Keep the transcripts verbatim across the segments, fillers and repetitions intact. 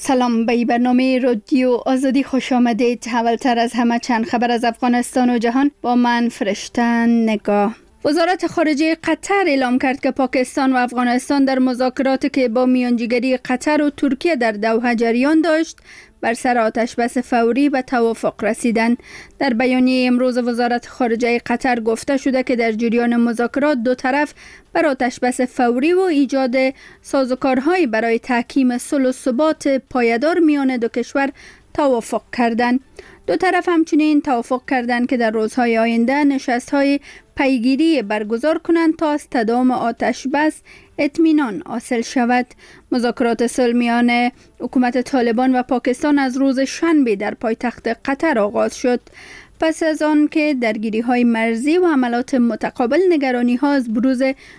سلام، به برنامه رادیو آزادی خوش آمدید. اولتر از همه چند خبر از افغانستان و جهان با من فرشته نگاه. وزارت خارجه قطر اعلام کرد که پاکستان و افغانستان در مذاکراتی که با میانجیگری قطر و ترکیه در دوحه جریان داشت بر سر آتشبس فوری به توافق رسیدند. در بیانیه امروز وزارت خارجه قطر گفته شده که در جریان مذاکرات دو طرف بر آتشبس فوری و ایجاد سازوکارهایی برای تحکیم صلح و ثبات پایدار میان دو کشور توافق کردند. دو طرف همچنین توافق کردند که در روزهای آینده نشست‌های پیگیری برگزار کنند تا از تداوم آتش بس اطمینان حاصل شود. مذاکرات صلح میان حکومت طالبان و پاکستان از روز شنبه در پایتخت قطر آغاز شد. پس از آن که درگیری‌های مرزی و حملات متقابل نگرانی‌ها از بروز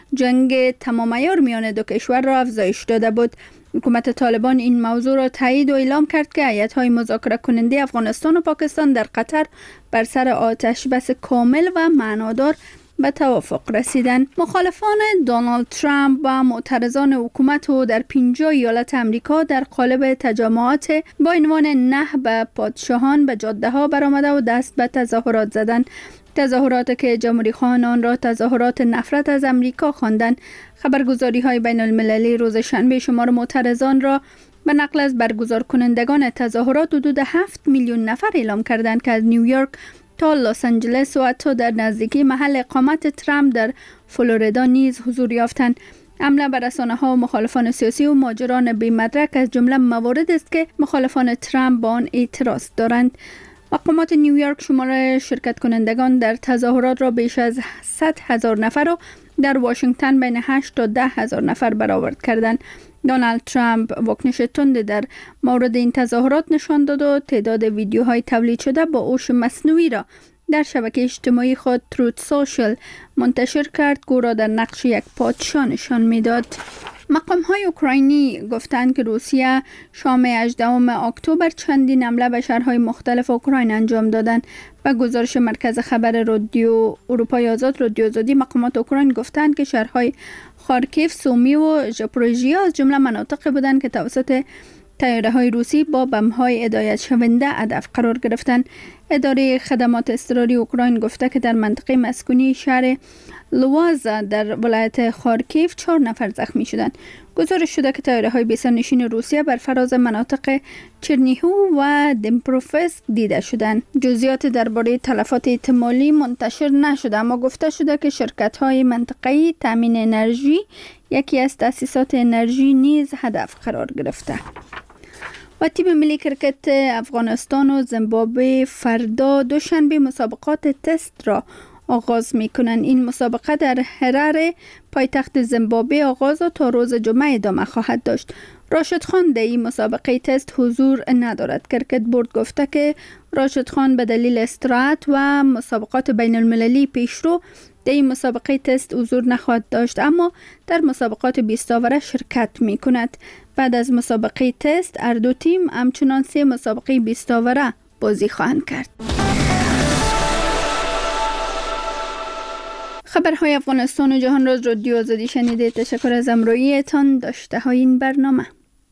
جنگ تمام عیار میان دو کشور را افزایش داده بود. حکومت طالبان این موضوع را تایید و اعلام کرد که هیئت‌های مذاکره کننده افغانستان و پاکستان در قطر بر سر آتش بس کامل و معنادار به توافق رسیدند. مخالفان دونالد ترامپ و معترضان حکومت و در پنجاه ایالت امریکا در قالب تجمعات با عنوان نه به پادشاهان به جاده ها برآمده و دست به تظاهرات زدند. تظاهرات که جمهوری خواهان آن را تظاهرات نفرت از امریکا خواندند. خبرگزاری های بین المللی روز شنبه شمار معترضان را به نقل از برگزار کنندگان تظاهرات حدود هفت میلیون نفر اعلام کردند که از نیویورک تا لس آنجلس و حتی در نزدیکی محل اقامت ترامپ در فلوریدا نیز حضور یافتند. حمله بر رسانه‌ها و مخالفان سیاسی و مهاجران بی مدرک از جمله موارد است که مخالفان ترامپ با آن اعتراض دارند. مقامات نیویورک شمار شرکت کنندگان در تظاهرات را بیش از صد هزار نفر و در واشنگتن بین هشت تا ده هزار نفر برآورد کردند. دونالد ترامپ واکنش تند در مورد این تظاهرات نشان داد و تعداد ویدیوهای تولید شده با هوش مصنوعی را در شبکه اجتماعی خود تروت سوشل منتشر کرد. گورا در نقش یک پادشاه نشان میداد. مقام های اوکراینی گفتند که روسیه شام هجدهم اکتبر چندین حمله به شهرهای مختلف اوکراین انجام دادند. و گزارش مرکز خبر رادیو اروپای آزاد رادیو آزادی، مقامات اوکراین گفتند که شهرهای خارکیف، سومی و ژاپوروژیا از جمله مناطقی بودند که توسط طیاره‌های روسی با بمب‌های هدایت شونده هدف قرار گرفتند. اداره خدمات اضطراری اوکراین گفته که در منطقه مسکونی شهر لوازا در ولایت خارکیف چهار نفر زخمی شدند. گزارش شده که طیاره‌های بی‌سرنشین روسیه بر فراز مناطق چرنیهو و دنپروفسک دیده شدند. جزئیات درباره تلفات احتمالی منتشر نشده، اما گفته شده که شرکت‌های منطقه‌ای تامین انرژی یکی از تأسیسات انرژی نیز هدف قرار گرفته. و تیم ملی کرکت افغانستان و زیمبابوه فردا دوشنبه مسابقات تست را آغاز می‌کنند. این مسابقه در هراره پایتخت زیمبابوه آغاز و تا روز جمعه ادامه خواهد داشت. راشد خان در این مسابقه تست حضور ندارد. کرکت بورد گفته که راشد خان به دلیل استراحت و مسابقات بین المللی پیشرو در این مسابقه تست حضور نخواهد داشت، اما در مسابقات بیست آوره شرکت می کند. بعد از مسابقه تست هر دو تیم همچنان سه مسابقه بیست آوره بازی خواهند کرد. خبرهای افغانستان و جهان را از رادیو آزادی شنیده. تشکر از همراهیتان. داشته های این برنامه.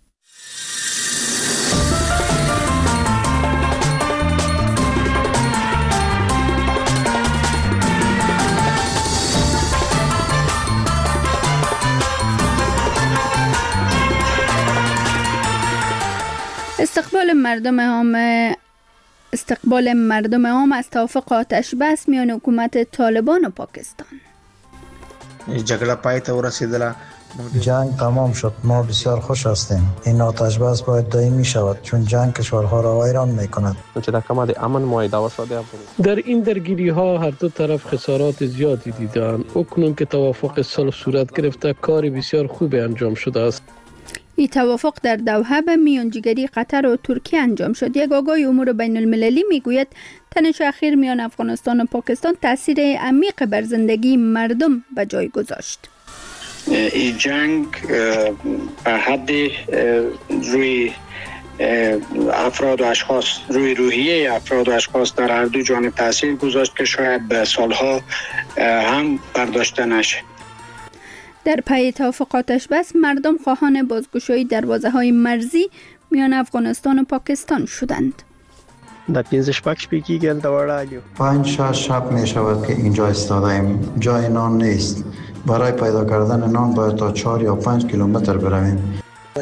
استقبال مردم عام استقبال مردم عام از توافق آتش بس میان حکومت طالبان و پاکستان. جګړه پای ته ورسیدله. جنگ تمام شد. ما بسیار خوش هستیم. این آتش بس باید دائمی شود چون جنگ کشورها را ویران میکند. چې د کمه د امن معاهده وشوه. در این درگیری ها هر دو طرف خسارات زیادی دیدند. اکنون که توافق صلح صورت گرفته کار بسیار خوب انجام شده است. این توافق در دوحه به میانجیگری قطر و ترکیه انجام شد. یک آگاه امور بین المللی میگوید تنش اخیر میان افغانستان و پاکستان تاثیر عمیق بر زندگی مردم به جای گذاشت. این جنگ به حد روی افراد و اشخاص، روی روحیه افراد و اشخاص در هر دو جانب تاثیر گذاشت که شاید به سالها هم برداشته نشه. در پی توافق آتش بس مردم خواهان بازگشایی دروازه‌های مرزی میان افغانستان و پاکستان شدند. در پنج شپږ شپې کېږي هلته ولاړ یو. پنج شش شب می شود که اینجا ایستاده ایم. جای نان نیست. برای پیدا کردن نان باید تا چهار یا پنج کیلومتر برویم.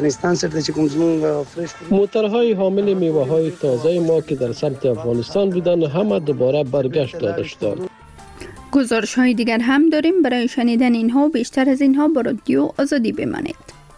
موترهای حامل میوه های تازه ما که در سمت افغانستان بودن همه دوباره برگشت داده شدند. گزارش های دیگر هم داریم. برای شنیدن اینها و بیشتر از اینها با رادیو آزادی بمانید.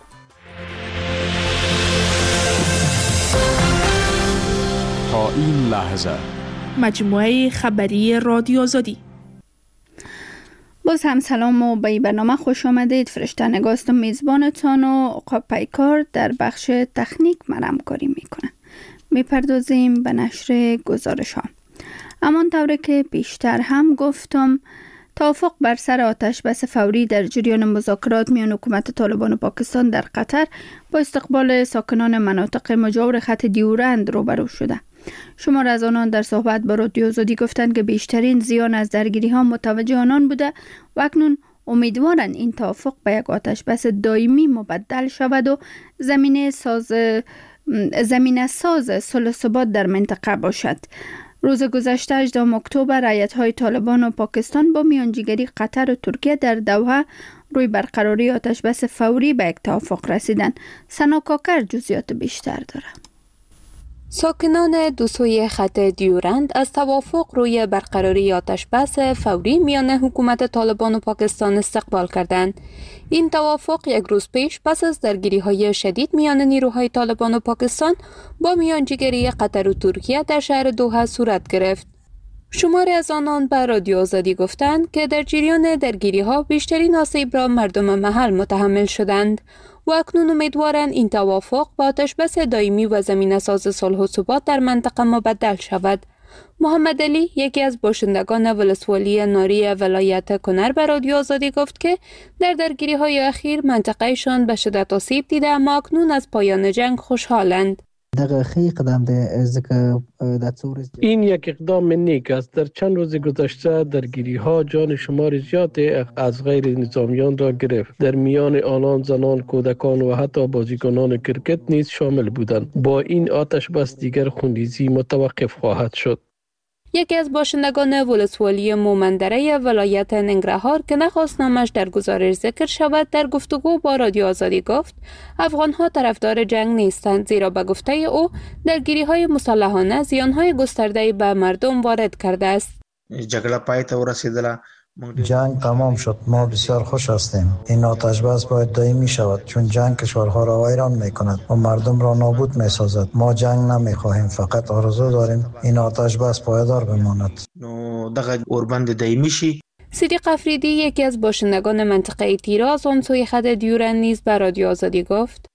تا این لحظه مجموعه خبری رادیو آزادی. باز هم سلام و به برنامه خوش آمدید. فرشته نگاست میزبانتان و عقاب پیکار در بخش تکنیک من همکاری میکنه. میپردازیم به نشر گزارش ها. همان طوری که بیشتر هم گفتم، توافق بر سر آتش بس فوری در جریان مذاکرات میان حکومت طالبان و پاکستان در قطر با استقبال ساکنان مناطق مجاور خط دیورند روبرو شده. شمار از آنان در صحبت با رادیو آزادی گفتند که بیشترین زیان از درگیری ها متوجه آنان بوده و اکنون امیدوارند این توافق به یک آتش بس دائمی مبدل شود و زمینه ساز زمینه ساز صلح و ثبات در منطقه باشد. روز گذشته هجدهم اکتبر هیئت‌های طالبان و پاکستان با میانجیگری قطر و ترکیه در دوحه روی برقراری آتش بس فوری به یک توافق رسیدند. سنا کاکر جزئیات بیشتر دارد. ساکنان دو سوی خط دیورند از توافق روی برقراری آتش بس فوری میان حکومت طالبان و پاکستان استقبال کردند. این توافق یک روز پیش پس از درگیری‌های شدید میان نیروهای طالبان و پاکستان با میانجیگری قطر و ترکیه در شهر دوحه صورت گرفت. شماری از آنان به رادیو آزادی گفتند که در جریان درگیری‌ها بیشترین آسیب را مردم محل متحمل شدند و اکنون امیدوارند این توافق با آتش بس دائمی و زمینه ساز صلح و ثبات در منطقه مبدل شود. محمد علی، یکی از باشندگان ولسوالی ناری ولایت کنر، به رادیو آزادی گفت که در درگیری‌های اخیر منطقهشان به شدت آسیب دیده اما اکنون از پایان جنگ خوشحالند. این یک اقدام نیک است. در چند روز گذشته درگیری ها جان شمار زیادی از غیر نظامیان را گرفت. در میان آنان زنان، کودکان و حتی بازیکنان کرکت نیز شامل بودند. با این آتش بس دیگر خونریزی متوقف خواهد شد. یکی از باشندگان ولسوالی مومندره ولایت ننگرهار که نخواست نامش در گزارش ذکر شود در گفتگو با رادیو آزادی گفت افغان‌ها طرفدار جنگ نیستند، زیرا به گفته او درگیری‌های مسلحانه زیان‌های گسترده‌ای به مردم وارد کرده است. جګړه پای ته ورسېدله. جنگ تمام شد. ما بسیار خوش هستیم. این آتش بس باید دائمی شود چون جنگ کشورها را ویران می کند و مردم را نابود می سازد. ما جنگ نمی خواهیم، فقط آرزو داریم این آتش بس پایدار بماند. نو دغه اوربند دائمی شي. صدیق افریدی، یکی از باشندگان منطقه تیراز آن سوی خط دیورند نیز به رادیو آزادی گفت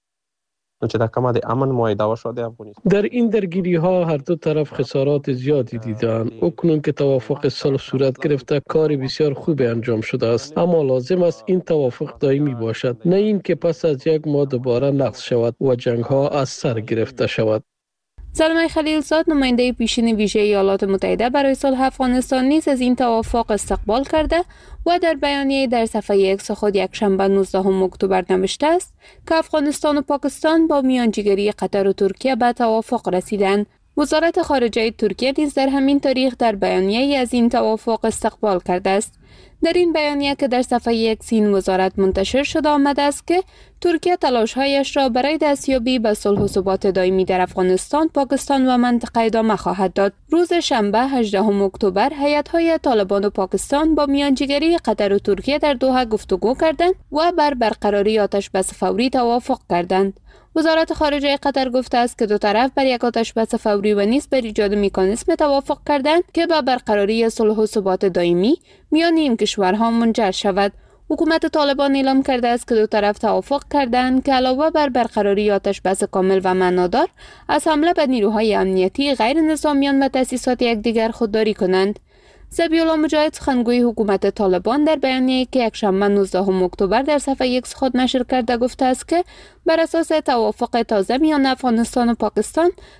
چې د کومه د امن معاهده وشوه د افغانستان در این درگیری ها هر دو طرف خسارات زیادی دیدند. اکنون که توافق صلح صورت گرفته کار بسیار خوبی انجام شده است، اما لازم است این توافق دائمی باشد، نه این که پس از یک ماه دوباره نقض شود و جنگ ها از سر گرفته شود. زلمه خلیلزاد، نماینده پیشین ویژه ایالات متحده برای صلح افغانستان نیز از این توافق استقبال کرده و در بیانیه در صفحه ایکس خود یکشنبه نوزدهم اکتبر نوشته است که افغانستان و پاکستان با میانجیگری قطر و ترکیه به توافق رسیدند. وزارت خارجه ترکیه نیز در همین تاریخ در بیانیه از این توافق استقبال کرده است. در این بیانیه که در صفحه یک این وزارت منتشر شده آمده است که ترکیه تلاش‌هایش را برای دستیابی به صلح و ثبات دائمی در افغانستان، پاکستان و منطقه ادامه خواهد داد. روز شنبه هجدهم اکتبر هیئت‌های طالبان و پاکستان با میانجیگری قطر و ترکیه در دوحه گفتگو کردند و بر برقراری آتش بس فوری توافق کردند. وزارت خارجه قطر گفته است که دو طرف بر یک آتش بس فوری و نیز بر ایجاد مکانیزم توافق کردند که به برقراری صلح و ثبات دائمی میان این کشورها منجر شود. حکومت طالبان اعلام کرده است که دو طرف توافق کردند که علاوه بر برقراری آتش بس کامل و معنادار، از حمله به نیروهای امنیتی، غیر نظامیان و تأسیسات یکدیگر خودداری کنند. ذبیح‌الله مجاهد، سخنگوی حکومت طالبان، در بیانیه‌ای که یکشنبه نوزدهم اکتبر در صفحه ایکس خود نشر کرده گفته است که بر اساس توافق تازه میان افغانستان و پاکستان،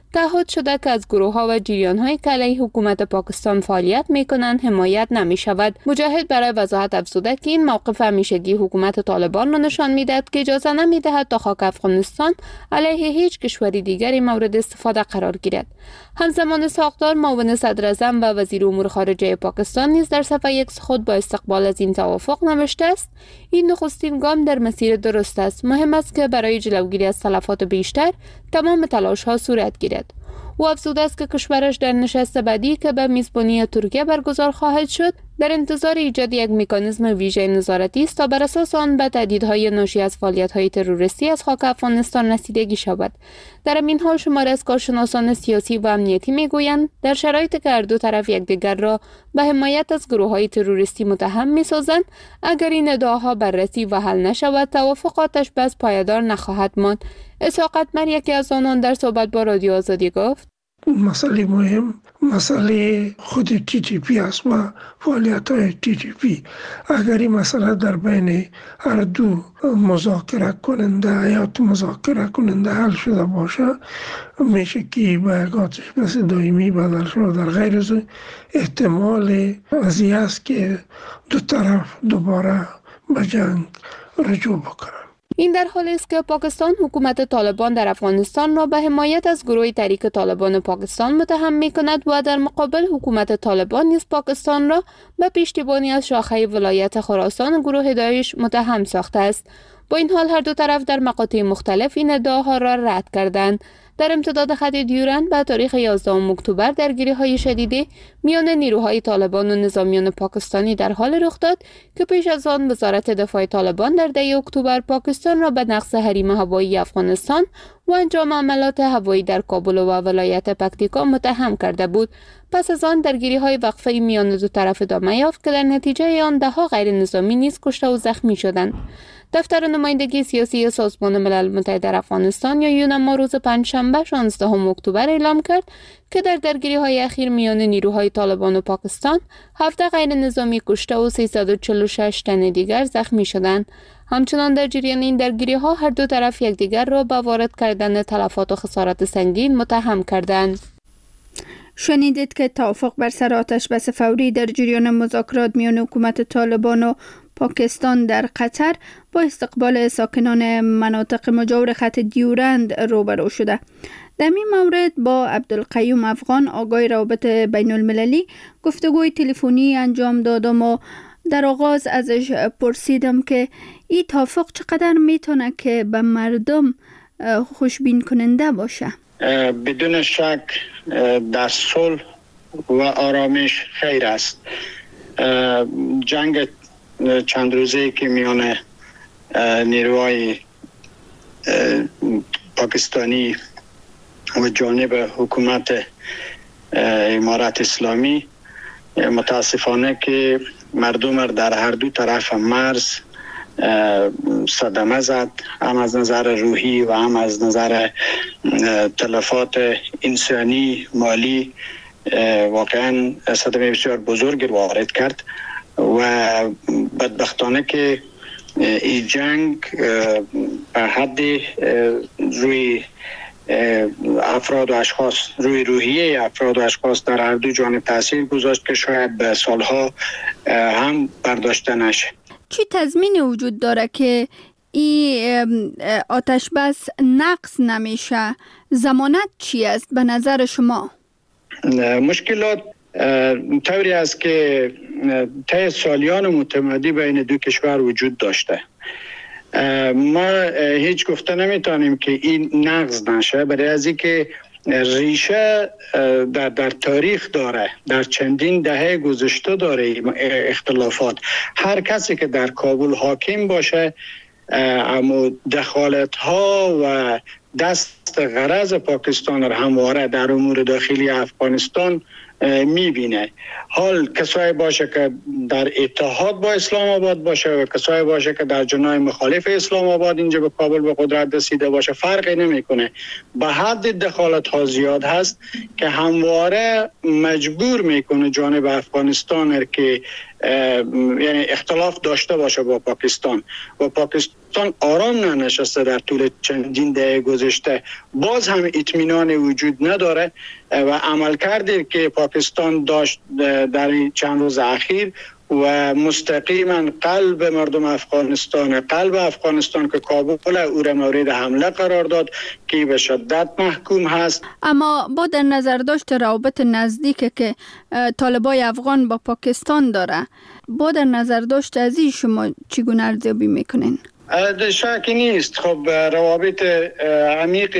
تعهد شده که از گروه ها و جریان های که علیه حکومت پاکستان فعالیت می کنند حمایت نمی شود. مجاهد برای وضاحت افزوده که این موقف همیشگی حکومت طالبان را نشان می دهد که اجازه نمی دهد تا خاک افغانستان علیه هیچ کشوری دیگری مورد استفاده قرار گیرد. همزمان ساقدار معاون صدر اعظم و وزیر امور خارجه پاکستان نیز در صفحه ایکس خود با استقبال از این توافق نوشته است: این نخستین گام در مسیر درست است. مهم است که برای جلوگیری از تلفات بیشتر تمام تلاش ها صورت گیرد. او افزوده است که کشورش در نشست بعدی که به میزبانی ترکیه برگزار خواهد شد در انتظار ایجاد یک مکانیزم ویژه نظارتی است تا بر اساس آن به تهدیدهای ناشی از فعالیت‌های تروریستی از خاک افغانستان رسیدگی شود. در این حال شماری از کارشناسان سیاسی و امنیتی میگویند در شرایطی که هر دو طرف یکدیگر را به حمایت از گروه‌های تروریستی متهم می‌سازند، اگر این ادعاها بررسی و حل نشود توافق آتش بس پایدار نخواهد ماند. اسحاق اتمر یکی از آنان در صحبت با رادیو آزادی گفت: مسئله مهم مسئله خود تی تی پی است و فعالیت های تی تی پی. اگر این مسئله در بین هر دو مذاکره کننده یا مذاکره کننده حل شده باشه، میشه که به یک آتش بس دائمی بدل شود. در غیر از احتمال از این است که دو طرف دوباره به جنگ رجوع بکنن. این در حالی است که پاکستان حکومت طالبان در افغانستان را به حمایت از گروه تحریک طالبان پاکستان متهم می‌کند و در مقابل حکومت طالبان نیز پاکستان را به پشتیبانی از شاخه ولایت خراسان گروه داعش متهم ساخته است. با این حال هر دو طرف در مقاطع مختلف این ادعاها را رد کردند. در امتداد خط دیورند به تاریخ یازدهم اکتبر درگیری‌های شدیدی میان نیروهای طالبان و نظامیان پاکستانی در حال رخ داد که پیش از آن وزارت دفاع طالبان در ده اکتبر پاکستان را به نقض حریم هوایی افغانستان و انجام عملیات هوایی در کابل و ولایت پکتیکا متهم کرده بود. پس از آن درگیری‌های وقفه‌ای میان دو طرف ادامه یافت که در نتیجه آن ده‌ها غیر نظامی نیز کشته و زخمی شدند. دفتر نمایندگی سیاسی سازمان ملل متحد در افغانستان یا یونما روز پنجشنبه شانزدهم اکتبر اعلام کرد که در درگیری‌های اخیر میان نیروهای طالبان و پاکستان هفده غیر نظامی کشته و سیصد و چهل و شش تن دیگر زخمی شدند. همچنان در جریان این درگیری‌ها هر دو طرف یکدیگر را به وارد کردن تلفات و خسارات سنگین متهم کردند. شنیدید که توافق بر سر آتش بس فوری در جریان مذاکرات میان حکومت طالبان و پاکستان در قطر با استقبال ساکنان مناطق مجاور خط دیورند روبرو شده. در این مورد با عبدالقیوم افغان آقای روابط بین المللی گفتگوی تلفنی انجام دادم و در آغاز ازش پرسیدم که این توافق چقدر میتونه که به مردم خوشبین کننده باشه. بدون شک در صلح و آرامش خیر است. جنگ چند روزه که میان نیروهای پاکستانی و جانب حکومت امارت اسلامی متاسفانه که مردم در هر دو طرف مرز صدمه زد، هم از نظر روحی و هم از نظر تلفات انسانی مالی. واقعا صدمه بسیار بزرگ وارد کرد و بدبختانه که این جنگ به حد روی افراد و اشخاص روی روحیه افراد و اشخاص در هر دو جانب تاثیر گذاشت که شاید به سالها هم برداشته نشه. چی تضمین وجود داره که این آتش بس نقض نمیشه؟ ضمانت چی است به نظر شما؟ مشکلات طوری است که طی سالیان متمادی بین دو کشور وجود داشته. ما هیچ گفته نمیتونیم که این نقض نشه، برای از اینکه ریشه در, در تاریخ داره، در چندین دهه گذشته داره اختلافات. هر کسی که در کابل حاکم باشه اما دخالت ها و دست غرض پاکستان را همواره در امور داخلی افغانستان میبینه. حال کسایی باشه که در اتحاد با اسلام آباد باشه و کسایی باشه که در جناح مخالف اسلام آباد اینجا به کابل به قدرت رسیده باشه فرقی نمیکنه. به حد دخالت ها زیاد هست که همواره مجبور میکنه جانب افغانستان که یعنی اختلاف داشته باشه با پاکستان و پاکستان آرام ننشسته در طول چندین دهه گذشته، باز هم اطمینان وجود نداره و عمل کرده که پاکستان داشت در چند روز اخیر و مستقیما قلب مردم افغانستان، قلب افغانستان که کابل او را مورد حمله قرار داد که به شدت محکوم هست. اما با در نظر داشت روابط نزدیک که طالبای افغان با پاکستان داره، با در نظر داشت از این شما چگونه ارزیابی میکنین؟ شکی نیست. خب روابط عمیق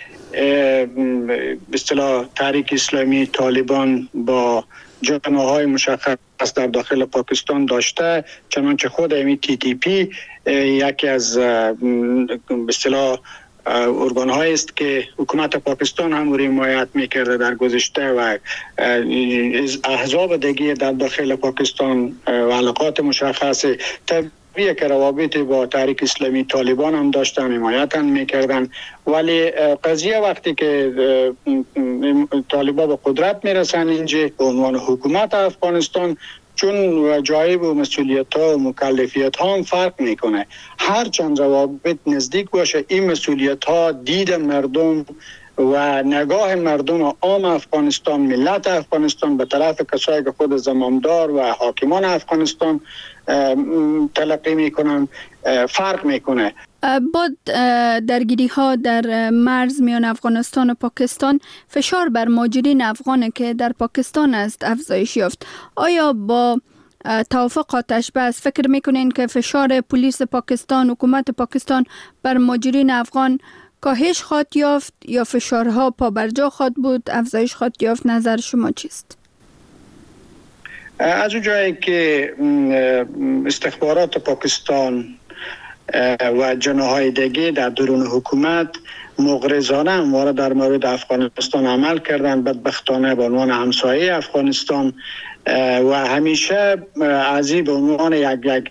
به اصطلاح تحریک اسلامی طالبان با جناح‌های مشخص در داخل پاکستان داشته، چنانچه خود امی تی تی پی یکی از به اصطلاح ارگان‌هایی است که حکومت پاکستان هم رو حمایت می‌کرده در گذشته و احزاب دیگه در داخل پاکستان و علاقات مشخص طبیعیه که روابط با تحریک اسلامی طالبان هم داشتن، حمایت هم می‌کردن. ولی قضیه وقتی که طالبان به قدرت میرسن اینجا به عنوان حکومت افغانستان، چون جایب و مسئولیت ها و مکلفیت ها هم فرق میکنه، هر چند روابط نزدیک باشه این مسئولیت ها دید مردم و نگاه مردم عام افغانستان، ملت افغانستان به طرف کسایی که خود زمامدار و حاکمان افغانستان تلقی میکنن فرق میکنه. با درگیری ها در مرز میان افغانستان و پاکستان فشار بر مهاجرین افغان که در پاکستان است افزایش یافت. آیا با توافق آتش بس فکر میکنین که فشار پلیس پاکستان، حکومت پاکستان بر مهاجرین افغان کاهش خواهد یافت یا فشارها پابرجا خواهد بود، افزایش خواهد یافت؟ نظر شما چیست؟ از اون جایی که استخبارات پاکستان و جناح‌های دیگه در درون حکومت مغرضانه همواره در مورد افغانستان عمل کردن، بدبختانه به عنوان همسایه افغانستان و همیشه از این به عنوان یک یک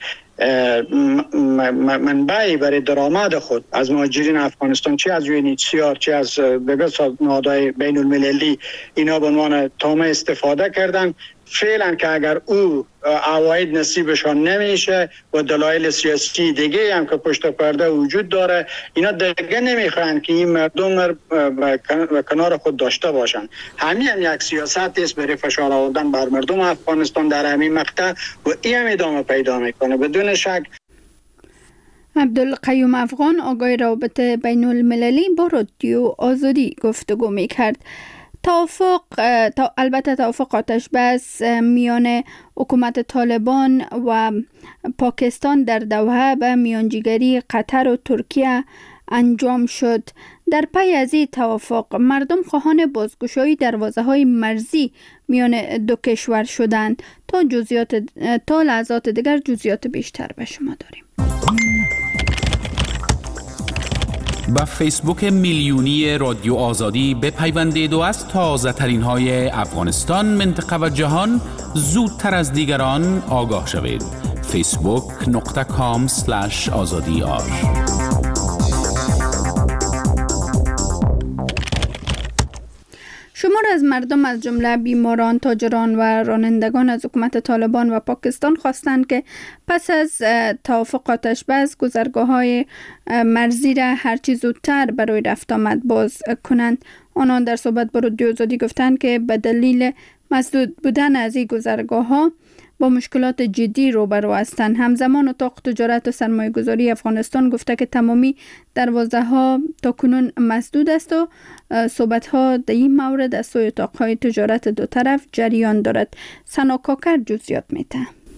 منبعی برای درآمد خود از مهاجرین افغانستان، چه از یونیسیار چه از دیگر نهادهای بین المللی، اینا به عنوان تامه استفاده کردن. فعلا که اگر او عواید نصیبشان نمیشه و دلایل سیاسی دیگه هم که پشت پرده وجود داره، اینا دیگه نمیخواین که این مردم و کنار خود داشته باشن. همین هم یک سیاست است برای فشار آوردن بر مردم افغانستان در همین مقطع و این هم ادامه پیدا میکنه بدون شک. عبدالقیوم افغان آقای روابط بین المللی با رادیو آزادی گفتگو میکرد. توافق تا البته توافق آتش بس میان حکومت طالبان و پاکستان در دوحه به میانجیگری قطر و ترکیه انجام شد. در پی از این توافق مردم خواهان بازگشایی دروازه‌های مرزی میان دو کشور شدند. تا جزئیات تا لحظات دیگر جزئیات بیشتر به شما داریم. با فیسبوک میلیونی رادیو آزادی بپیوندید و از تازه ترین های افغانستان، منطقه و جهان زودتر از دیگران آگاه شوید. فیسبوک نقطه کام سلش آزادی آر. شمار از مردم از جمله بیماران، تاجران و رانندگان از حکومت طالبان و پاکستان خواستند که پس از توافق آتش بس گذرگاه‌های مرزی را هرچی زودتر برای رفت آمد باز کنند. آنان در صحبت با رادیو آزادی گفتند که به دلیل مسدود بودن از این گذرگاه‌ها با مشکلات جدی روبرو هستند. همزمان اتاق تجارت و سرمایه گذاری افغانستان گفته که تمامی دروازه ها تا کنون مسدود است و صحبت ها در این مورد از سوی اتاق های تجارت دو طرف جریان دارد. سنا کاکر جزئیات میده.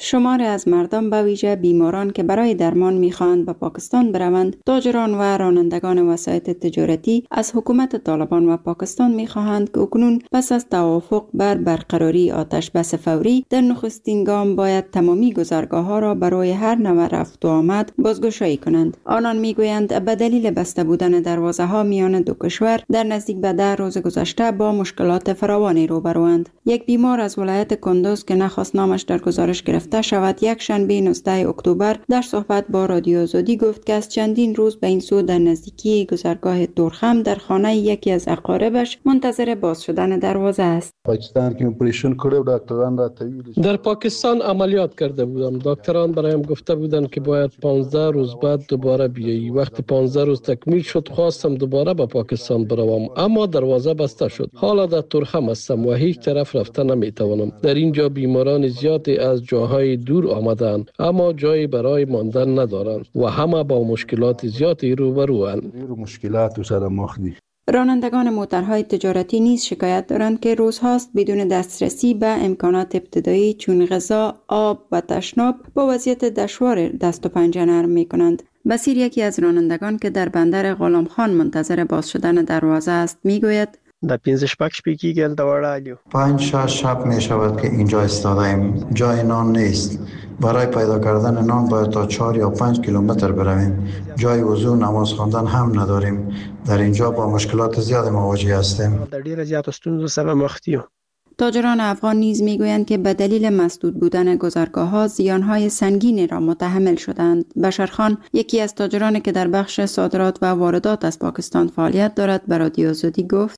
شماری از مردم به ویژه بیماران که برای درمان می‌خواهند به پاکستان بروند، تاجران و رانندگان وسایط تجارتی از حکومت طالبان و پاکستان می‌خواهند که اکنون پس از توافق بر برقراری آتش بس فوری در نخستین گام باید تمامی گذرگاه‌ها را برای هر نوع رفت و آمد بازگشایی کنند. آنان می‌گویند به دلیل بسته بودن دروازه‌ها میان دو کشور در نزدیک به ده روز گذشته با مشکلات فراوانی روبروند. یک بیمار از ولایت کندوز که نخواست نامش در گزارش گرفته شود، یک شنبه نوزدهم اکتبر در صحبت با رادیو آزادی گفت که از چندین روز به این سو در نزدیکی گذرگاه تورخم در خانه یکی از اقاربش منتظر باز شدن دروازه است. پاکستان که اپریشن کړو ډاکټران راته ویل در پاکستان عملیات کرده بودم. دکتران برایم گفته بودند که باید پانزده روز بعد دوباره بیایی. وقتی پانزده روز تکمیل شد خواستم دوباره به پاکستان بروم، اما دروازه بسته شد. حالا در تورخم هستم و هیچ طرف رفته نمیتوانم. در اینجا بیماران زیادی از جاهای دور آمدند اما جایی برای ماندن ندارند و همه با مشکلات زیادی روبروند. مشکلات سره مخ دي. رانندگان موترهای تجارتی نیز شکایت دارند که روزهاست بدون دسترسی به امکانات ابتدایی چون غذا، آب و تشناب با وضعیت دشوار دست و پنجه نرم می کنند. بصیر یکی از رانندگان که در بندر غلام خان منتظر باز شدن دروازه است می گوید در پنځه شپږ شپې کېږي هلته ولاړ یو. پنج شش شب می شود که اینجا ایستاده ایم. جای نان نیست. برای پیدا کردن نان باید تا چهار یا پنج کیلومتر برویم. جای وضو، نماز خواندن هم نداریم. در اینجا با مشکلات زیاد مواجه هستیم. در ډېره زیاتو ستونزو سره مخ یو. تاجران افغان نیز میگویند که به دلیل مسدود بودن گذرگاه‌ها زیانهای سنگینی را متحمل شدند. بشرخان، یکی از تاجرانی که در بخش صادرات و واردات از پاکستان فعالیت دارد، به رادیو آزادی گفت: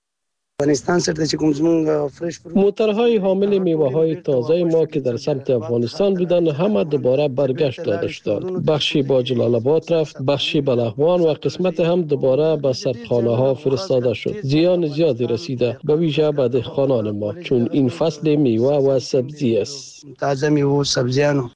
موترهای حامل میوه‌های تازه ما که در سمت افغانستان بودند همه دوباره برگشت داده شدند. بخشی با جلال آباد رفت، بخشی به لغمان و قسمت هم دوباره به سردخانه‌ها فرستاده شد. زیان زیادی رسیده به ویژه به دهقانان ما چون این فصل میوه و سبزی است. تازه میوه و سبزیانو.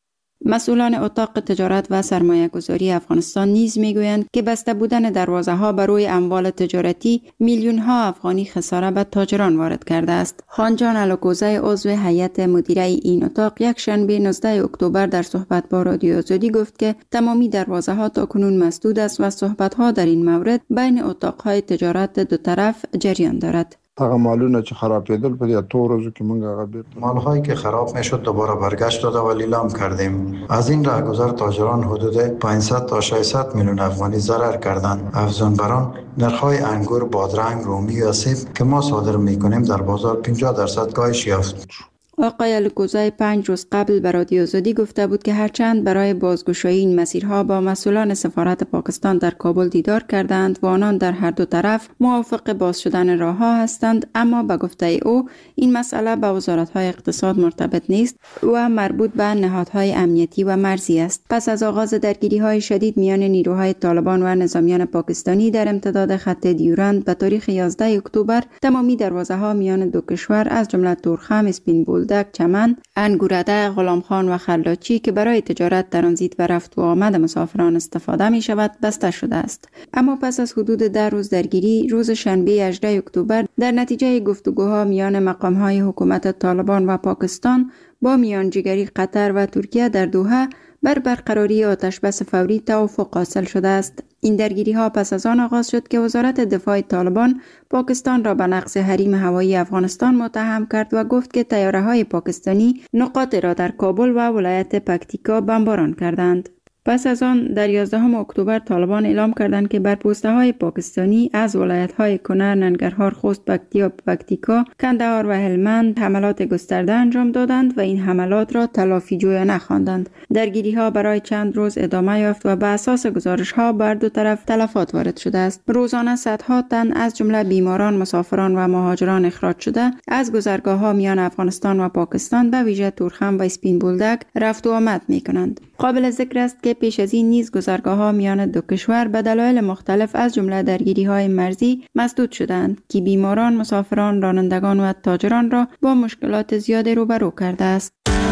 مسئولان اتاق تجارت و سرمایه گذاری افغانستان نیز میگویند که بسته بودن دروازه ها بر روی اموال تجارتی میلیون ها افغانی خساره به تاجران وارد کرده است. خانجان الکوزی عضو هیئت مدیره این اتاق یک شنبه نوزدهم اکتبر در صحبت با رادیو آزادی گفت که تمامی دروازه ها تاکنون مسدود است و صحبت ها در این مورد بین اتاق های تجارت دو طرف جریان دارد. هغه مالونه چې خرابېدل په دې اتو ورځو کې موږ هغه بیرته مالهایی که خراب میشد دوباره برگشت داده و لیلام کردیم. از این راهگذر تاجران حدود پانصد تا ششصد میلیون افغانی ضرر کردند. افزون بر آن نرخ‌های انگور، بادرنگ، رومی و سیب که ما صادر می‌کنیم در بازار پنجاه درصد کاهش یافت. آقای الکوزی پنج روز قبل به رادیو آزادی گفته بود که هرچند برای بازگشایی این مسیرها با مسئولان سفارت پاکستان در کابل دیدار کردند و آنان در هر دو طرف موافق باز شدن راهها هستند، اما به گفته او این مسئله به وزارت‌های اقتصاد مرتبط نیست و مربوط به نهادهای امنیتی و مرزی است. پس از آغاز درگیری‌های شدید میان نیروهای طالبان و نظامیان پاکستانی در امتداد خط دیورند به تاریخ یازدهم اکتبر تمامی دروازه‌ها میان دو کشور از جمله تورخم، اسپین بولدک، چمن، انگورده، غلام خان و خلاچی که برای تجارت، ترانزیت و رفت و آمد مسافران استفاده می شود بسته شده است. اما پس از حدود ده روز درگیری، روز شنبه هجدهم اکتبر در نتیجه گفتگوها میان مقام‌های حکومت طالبان و پاکستان با میانجیگری قطر و ترکیه در دوحه بر برقراری آتش بس فوری توافق حاصل شده است. این درگیری ها پس از آن آغاز شد که وزارت دفاع طالبان پاکستان را به نقض حریم هوایی افغانستان متهم کرد و گفت که طیاره های پاکستانی نقاط را در کابل و ولایت پکتیکا بمباران کردند. پس از آن در یازدهم اکتبر طالبان اعلام کردند که بر پوسته های پاکستانی از ولایت های کنر، ننگرهار، خوست، پکتیا، پکتیکا، کندهار و هلمند حملات گسترده انجام دادند و این حملات را تلافی جویانه خواندند. درگیری ها برای چند روز ادامه یافت و به اساس گزارش ها بر دو طرف تلفات وارد شده است. روزانه صدها تن از جمله بیماران، مسافران و مهاجران اخراج شده از گذرگاه ها میان افغانستان و پاکستان به ویژه تورخم و اسپین بولدک رفت و آمد می کنند. قابل ذکر است که پیش از این نیز گذرگاه‌ها میان دو کشور به دلایل مختلف از جمله درگیری‌های مرزی مسدود شدند که بیماران، مسافران، رانندگان و تاجران را با مشکلات زیاد روبرو کرده است.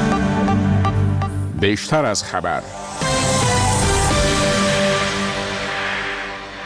بیشتر از خبر.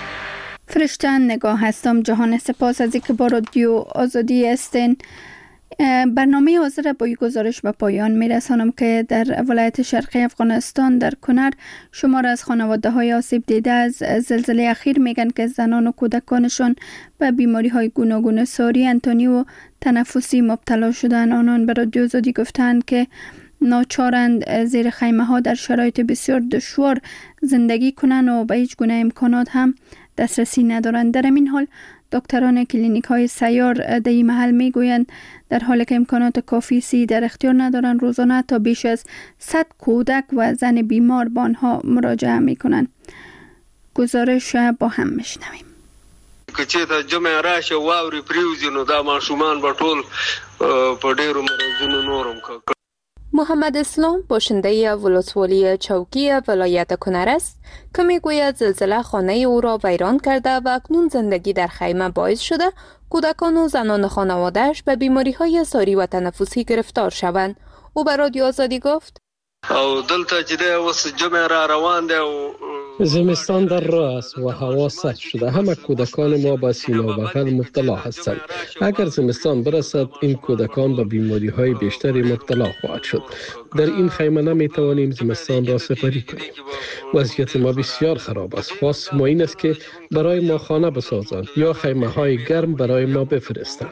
فرشتن نگاه هستم. جهان سپاس از اینکه با رادیو آزادی هستین. برنامه حاضر با این گزارش به پایان میرسانم که در ولایت شرقی افغانستان در کنر شمار از خانواده های آسیب دیده از زلزله اخیر میگن که زنان و کودکانشان به بیماری های گوناگون ساری، انتانی و تنفسی مبتلا شدن. آنان به رادیو آزادی گفتند که ناچارند زیر خیمه ها در شرایط بسیار دشوار زندگی کنند و به هیچ گونه امکانات هم دسترسی ندارند. در این حال دکتران کلینیک های سیار در این محل می گویند در حالی که امکانات کافی سی در اختیار ندارند، روزانه تا بیش از صد کودک و زن بیمار به آنها مراجعه می کنند. گزارش با هم میشنویم. کچې ته جمع راشه واوري پریوزي نو دا ماشومان به ټول په ډېرو مرضونو نورم کړ. محمد اسلام باشنده ولسوالی چوکی ولایت کنر است که میگوید زلزله خانه او را ویران کرده و اکنون زندگی در خیمه باعث شده کودکان و زنان خانواده‌اش به بیماری های ساری و تنفسی گرفتار شوند. او به رادیو آزادی گفت او دلته چې د اوس جمع را روان دی او زمستان در راه است و هوا سرد شده. همه کودکان ما با سینه و بغل مبتلا هستند. اگر زمستان برسد این کودکان به بیماری های بیشتری مبتلا خواهد شد. در این خیمه نمی توانیم زمستان را سپری کنیم. وضعیت ما بسیار خراب است. خواست ما این است که برای ما خانه بسازند یا خیمه های گرم برای ما بفرستند.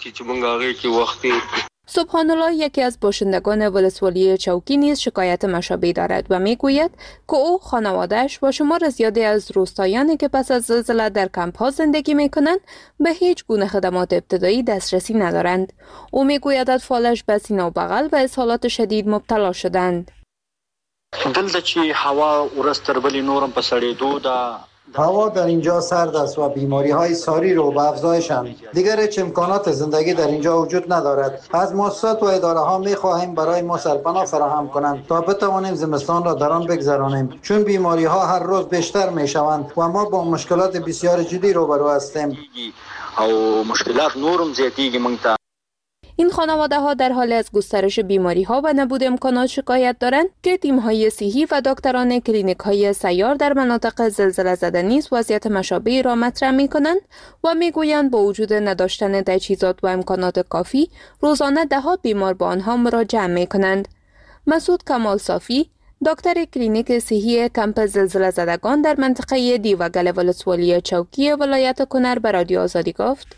سبحان الله یکی از باشندگان ولسوالی چوکی نیز شکایت مشابه دارد و میگوید که او خانواده‌اش با شمار زیادی از روستایانی که پس از زلزله در کمپ ها زندگی میکنند به هیچ گونه خدمات ابتدایی دسترسی ندارند. او میگوید اطفالش به سینه و بغل و اسهالات شدید مبتلا شدند. دلته چې هوا ورځ تر بلې نورم په سړېدو ده. هوا در اینجا سرد است و بیماری های ساری رو به افزایشند. دیگر هیچ امکانات زندگی در اینجا وجود ندارد. از مؤسسات و اداره ها می خواهیم برای ما سرپناه فراهم کنند تا بتوانیم زمستان را در آن بگذرانیم، چون بیماری ها هر روز بیشتر می شوند و ما با مشکلات بسیار جدی روبرو هستیم. او مشکلات نورم زیاتیږي موږ ته. این خانواده ها در حال از گسترش بیماری ها و نبود امکانات شکایت دارند که تیم های صحی و دکتران کلینیک های سیار در مناطق زلزله زده نیز وضعیت مشابهی را مطرح می کنند و می گویند با وجود نداشتن تجهیزات و امکانات کافی روزانه ده ها بیمار با آنها مراجعه می کنند. مسعود کمال صافی دکتر کلینیک صحی کمپ زلزله زدگان در منطقه دیوگل ولسوالی چوکی ولایت کنر به رادیو آزادی گفت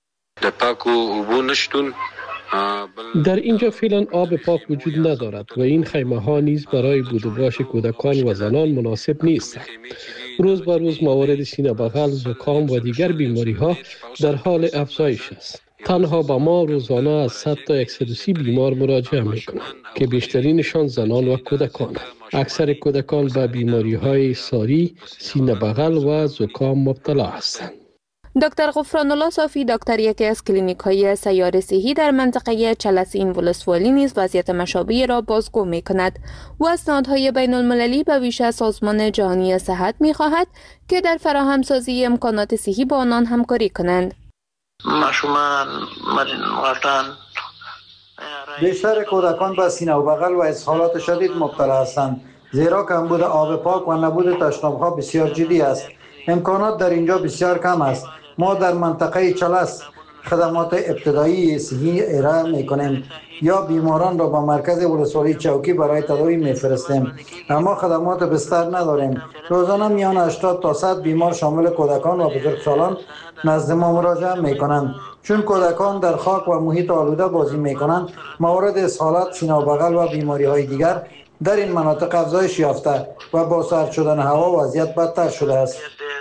در اینجا فعلا آب پاک وجود ندارد و این خیمه ها نیز برای بود و باش کودکان و زنان مناسب نیستند. روز به روز موارد سینه بغل، زکام و دیگر بیماری ها در حال افزایش است. تنها با ما روزانه از صد تا صد و سی بیمار مراجعه می کنند که بیشترینشان زنان و کودکانند. اکثر کودکان به بیماری های ساری، سینه بغل و زکام مبتلا هستند. دکتر غفران الله صافی دکتر یکی از کلینیک های سیار صحی در منطقه چلسین ولسوالی نیز وضعیت مشابه را بازگو می کند و از نهادهای بین المللی به ویژه سازمان جهانی صحت می خواهد که در فراهمسازی امکانات صحی با آنان همکاری کنند. ماشومان مرین بیشتر کودکان به سینه و بغل و اسهالات شدید مبتلا هستند، زیرا کمبود آب پاک و نبود تشناب‌ها بسیار جدی است. امکانات در اینجا بسیار کم است. ما در منطقه چلس خدمات ابتدایی صحی ارائه می‌کنیم یا بیماران را به مرکز ولسوالی چوکی برای تداوی می‌فرستیم، اما خدمات بستر نداریم. روزانه میان هشتاد تا صد بیمار شامل کودکان و بزرگسالان نزد ما مراجعه می‌کنند. چون کودکان در خاک و محیط آلوده بازی می‌کنند، موارد اسهالات، سینه و بغل و بیماری‌های دیگر در این مناطق افزایش یافته و با سرد شدن هوا وضعیت بدتر شده است.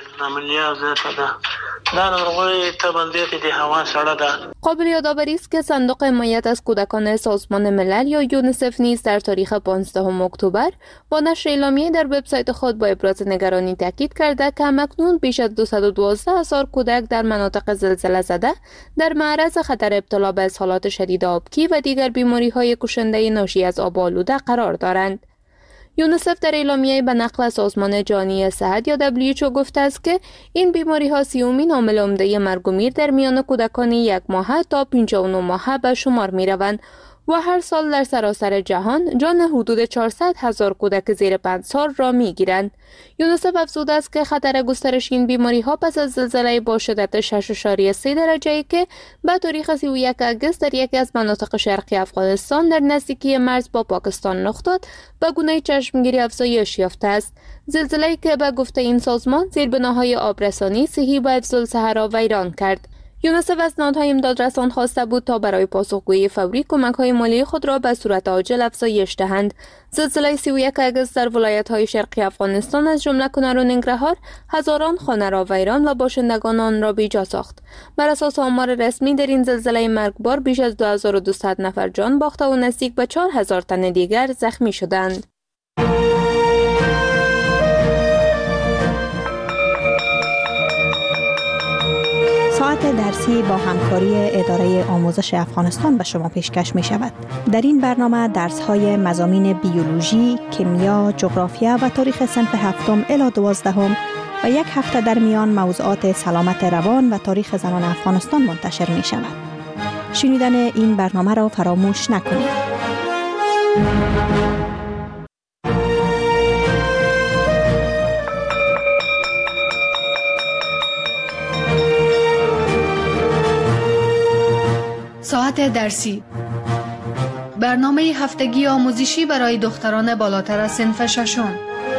قابل یادآوری است که صندوق حمایت از کودکان سازمان ملل یا یونیسف نیز در تاریخ پانزدهم اکتبر با نشر اعلامیه در وبسایت خود با ابراز نگرانی تاکید کرده که همکنون بیش از دویست و دوازده هزار کودک در مناطق زلزله زده در معرض خطر ابتلا به اسهالات شدید آبکی و دیگر بیماری‌های کشنده ناشی از آب آلوده قرار دارند. یونیسف در اعلامیه به نقل سازمان جهانی صحت یا دبلیو اچ او گفته است که این بیماری ها سیومین عامل عمده مرگ و میر در میان کودکان یک ماهه تا پنجاه و نه ماهه به شمار می روند. و هر سال در سراسر جهان جان حدود چهارصد هزار کودک زیر پنج سال را می گیرند. یونیسف افزوده است که خطر گسترش این بیماری ها پس از زلزله با شدت شش اشاریه سه درجه ای که به تاریخ سی و یک آگوست در یکی از مناطق شرقی افغانستان در نزدیکی مرز با پاکستان رخ داد به گونه چشمگیری افزایش یافته است. زلزله‌ای که به گفته این سازمان زیربناهای آبرسانی، صحی و حفظ الصحرا ویران کرد. یونیسف از نهادهای امدادرسان خواسته بود تا برای پاسخگویی فوری کمک‌های مالی خود را به صورت عاجل افزایش دهند. زلزله سی و یک آگوست در ولایت‌های شرقی افغانستان از جمله کنر و ننگرهار هزاران خانه را ویران و باشندگان آن را بیجا ساخت. بر اساس آمار رسمی در این زلزله مرگبار بیش از دو هزار و دویست نفر جان باخته و نزدیک به چهار هزار تن دیگر زخمی شدند. ساعت درسی با همکاری اداره آموزش افغانستان به شما پیشکش می شود. در این برنامه درس های مضامین بیولوژی، کیمیا، جغرافیا و تاریخ صنف هفتم الی دوازدهم و یک هفته در میان موضوعات سلامت روان و تاریخ زنان افغانستان منتشر می شود. شنیدن این برنامه را فراموش نکنید. ساعت درسی، برنامه هفتگی آموزشی برای دختران بالاتر از صنف ششم.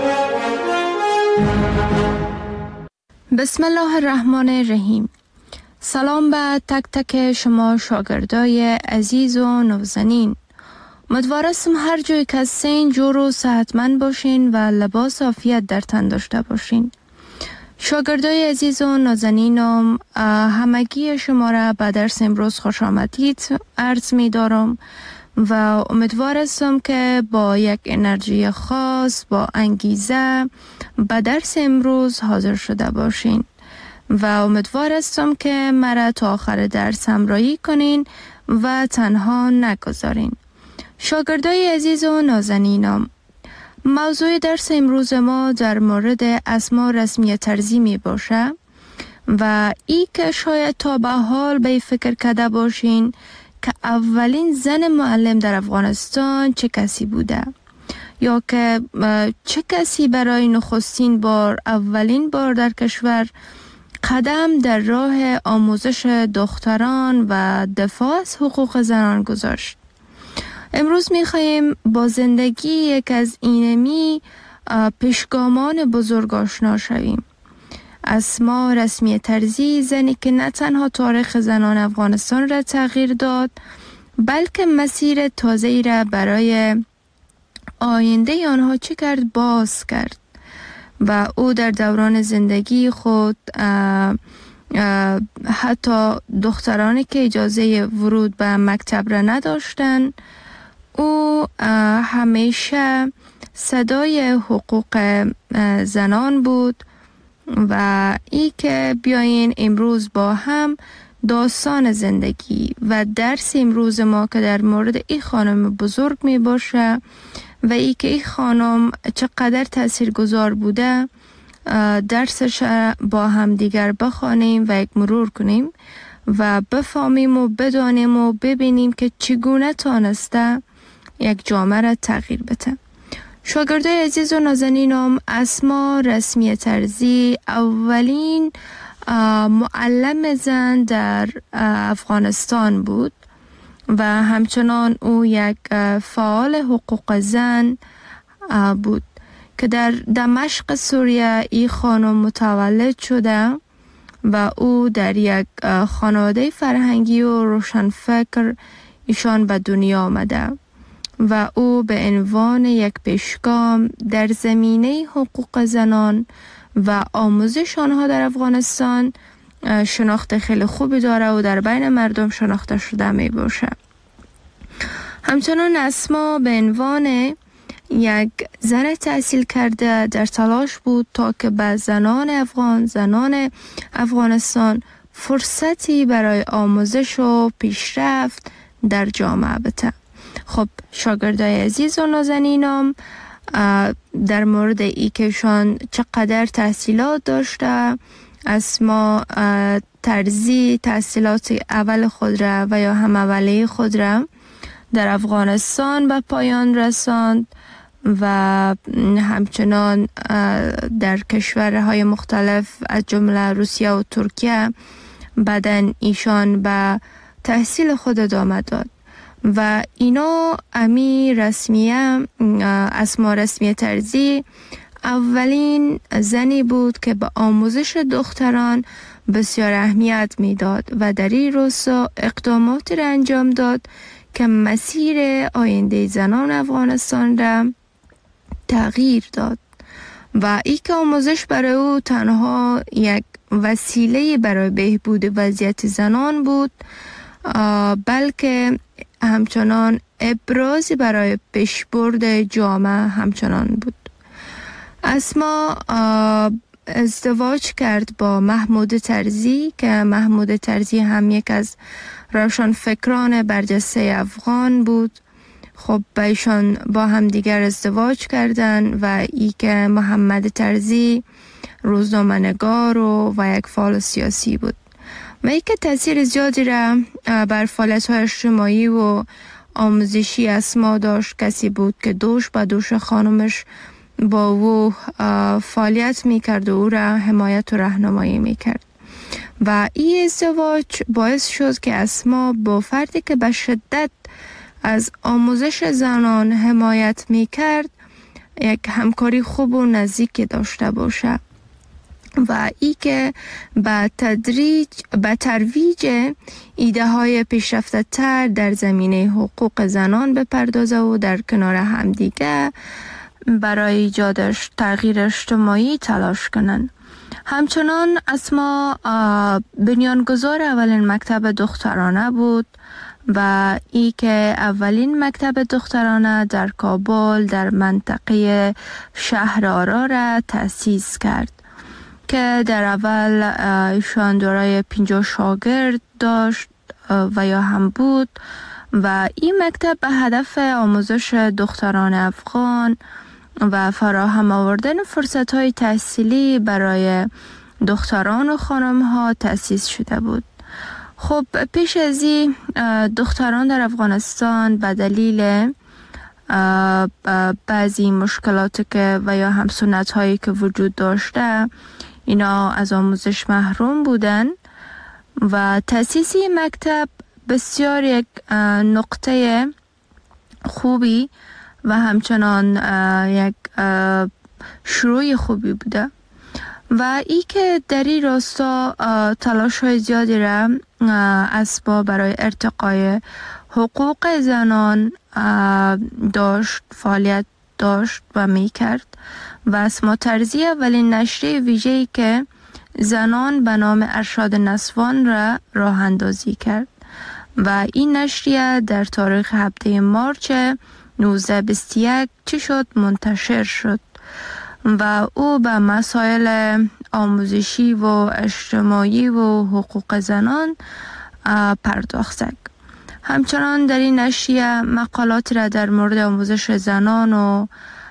بسم الله الرحمن الرحیم. سلام به تک تک شما شاگردای عزیز و نازنین. امیدوارم هر جای که هستین جور و صحتمند باشین و لباس عافیت در تن داشته باشین. شاگردای عزیز و نازنینم، همگی شما را به درس امروز خوش آمدید عرض می دارم و امیدوار هستم که با یک انرژی خاص، با انگیزه به درس امروز حاضر شده باشین و امیدوار هستم که مرا تا آخر درس همراهی کنین و تنها نگذارین. شاگردای عزیز و نازنینم، موضوع درس امروز ما در مورد اسما رسمی طرزی می باشه و ای که شاید تا به حال به فکر کرده باشین که اولین زن معلم در افغانستان چه کسی بوده یا که چه کسی برای نخستین بار اولین بار در کشور قدم در راه آموزش دختران و دفاع از حقوق زنان گذاشت. امروز می‌خوایم با زندگی یک از اینمی پیشگامان بزرگ آشنا شویم. اسما رسمی طرزی، زنی که نه تنها تاریخ زنان افغانستان را تغییر داد بلکه مسیر تازه‌ای را برای آینده آنها چه کرد باز کرد و او در دوران زندگی خود اه اه حتی دخترانی که اجازه ورود به مکتب را نداشتند، او همیشه صدای حقوق زنان بود و ای که بیاین امروز با هم داستان زندگی و درس امروز ما که در مورد این خانم بزرگ می باشه و ای که این خانم چقدر تاثیرگذار بوده درسش با هم دیگر بخوانیم و یک مرور کنیم و بفهمیم و بدانیم و ببینیم که چگونه تانسته یک جامعه را تغییر بده. شاگردای عزیز و نازنینم، اسما رسمی طرزی اولین معلم زن در افغانستان بود و همچنان او یک فعال حقوق زن بود که در دمشق سوریه این خانم متولد شده و او در یک خانواده فرهنگی و روشنفکر ایشان به دنیا آمده و او به عنوان یک پیشگام در زمینه حقوق زنان و آموزش آنها در افغانستان شناخت خیلی خوبی داره و در بین مردم شناخته شده می باشه. همچنان اسما به عنوان یک زن تحصیل کرده در تلاش بود تا که به زنان افغان، زنان افغانستان فرصتی برای آموزش و پیشرفت در جامعه بده. خب شاگردای عزیز و نازنینم، در مورد ای که شان چقدر تحصیلات داشته، اسما طرزی تحصیلات اول خود را و یا هم اولی خود را در افغانستان به پایان رساند و همچنان در کشورهای مختلف از جمله روسیه و ترکیه بعدن ایشان به تحصیل خود ادامه داد و اینا امی رسمیه اسما رسمی ترزی اولین زنی بود که به آموزش دختران بسیار اهمیت میداد و در این راستا اقداماتی را انجام داد که مسیر آینده زنان افغانستان را تغییر داد و ای که آموزش برای او تنها یک وسیله برای بهبود وضعیت زنان بود بلکه همچنان ابرازی برای پیشبرد جامعه همچنان بود. اسما ازدواج کرد با محمود ترزی که محمود ترزی هم یک از روشنفکران برجسته افغان بود. خب با ایشان با هم دیگر ازدواج کردند و ای که محمد ترزی روزنامه‌نگار و, و یک فعال سیاسی بود و ای که تاثیر زیادی را بر فعالیت‌های اجتماعی و آموزشی اسما داشت. کسی بود که دوش با دوش خانمش با او فعالیت میکرد و او را حمایت و راهنمایی میکرد و این ازدواج باعث شد که اسما با فردی که به شدت از آموزش زنان حمایت میکرد یک همکاری خوب و نزدیک داشته باشه و ای که به تدریج به ترویج ایده های پیشرفته تر در زمینه حقوق زنان بپردازه و در کنار همدیگه برای ایجادش تغییر اجتماعی تلاش کنند. همچنان اسما بنیانگذار اولین مکتب دخترانه بود و ای که اولین مکتب دخترانه در کابل در منطقه شهر آرا را تأسیس کرد که در اول ایشان دارای پنجاه شاگرد داشت و یا هم بود و این مکتب به هدف آموزش دختران افغان و فراهم آوردن فرصت‌های تحصیلی برای دختران و خانم‌ها تأسیس شده بود. خب پیش از این دختران در افغانستان به دلیل بعضی مشکلات که و یا هم سنت‌هایی که وجود داشته اینا از آموزش محروم بودن و تأسیس مکتب بسیار یک نقطه خوبی و همچنان یک شروع خوبی بوده و ای که در این راستا تلاش های زیادی را اسباب برای ارتقای حقوق زنان داشت فعالیت داشت و می کرد و اسما ترزی اولین نشریه ویژه‌ای که زنان به نام ارشاد نسوان را راه اندازی کرد و این نشریه در تاریخ هفده مارچ نوزده بیست و یک چی شد منتشر شد و او به مسائل آموزشی و اجتماعی و حقوق زنان پرداخت. همچنان در این نشریه مقالات را در مورد آموزش زنان و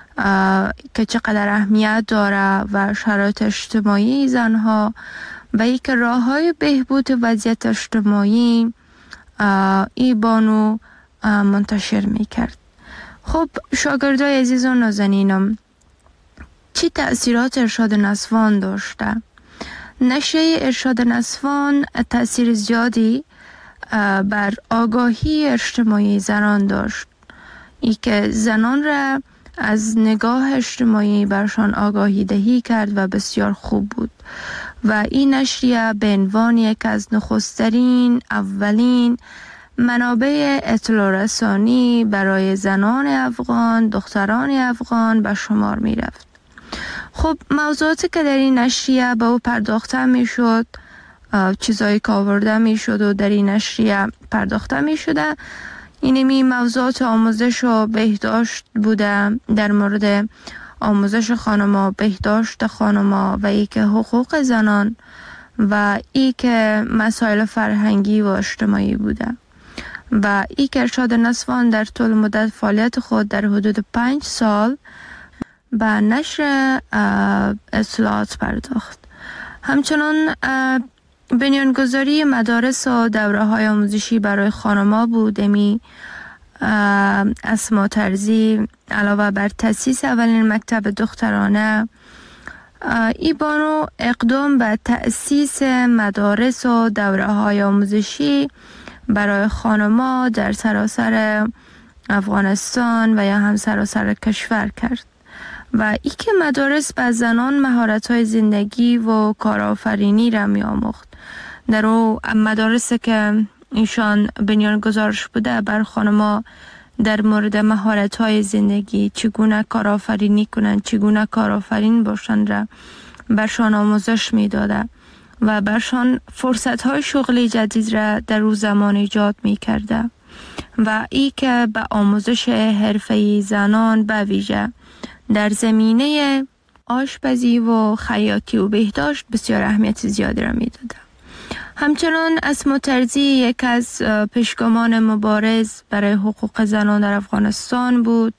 که چقدر اهمیت داره و شرایط اجتماعی زنها و یک راه های بهبود وضعیت اجتماعی ای بانو منتشر می کرد. خب شاگردای عزیز و نازنینم، چی تأثیرات ارشاد نسوان داشته؟ نشریه ارشاد نسوان تأثیر زیادی بر آگاهی اجتماعی زنان داشت، ای که زنان را از نگاه اجتماعی برشان آگاهی دهی کرد و بسیار خوب بود و این نشریه به عنوان یک از نخسترین اولین منابع اطلاع رسانی برای زنان افغان، دختران افغان به شمار می رفت. خب موضوعاتی که در این نشریه به او پرداخته می شد، چیزایی که آورده می شد و در این نشریه پرداخته می شده، اینمی موضوعات آموزش و بهداشت بوده، در مورد آموزش خانما، بهداشت خانما و ای که حقوق زنان و ای که مسائل فرهنگی و اجتماعی بوده و ای که ارشاد نسوان در طول مدت فعالیت خود در حدود پنج سال به نشر اطلاعات پرداخت. همچنان بنیانگذاری مدارس و دوره های آموزشی برای خانما بود. امی اسما ترزی علاوه بر تأسیس اولین مکتب دخترانه، ای بانو اقدام به تأسیس مدارس و دوره های آموزشی برای خانم‌ها در سراسر افغانستان و یا هم سراسر کشور کرد و ای که مدارس به زنان مهارت‌های زندگی و کارآفرینی را می‌آموخت. در او مدارسی که ایشان بنیان گذارش بوده بر خانم‌ها در مورد مهارت‌های زندگی، چگونه کارآفرینی کنند، چگونه کارآفرین باشند را برشان آموزش می‌داده و برشان فرصت‌های شغلی جدید را در روز زمان ایجاد می‌کرده و ای که به آموزش حرفه‌ای زنان به ویژه در زمینه آشپزی و خیاطی و بهداشت بسیار اهمیت زیادی را می‌داده. همچنان اسما ترزی یک از پیشگامان مبارز برای حقوق زنان در افغانستان بود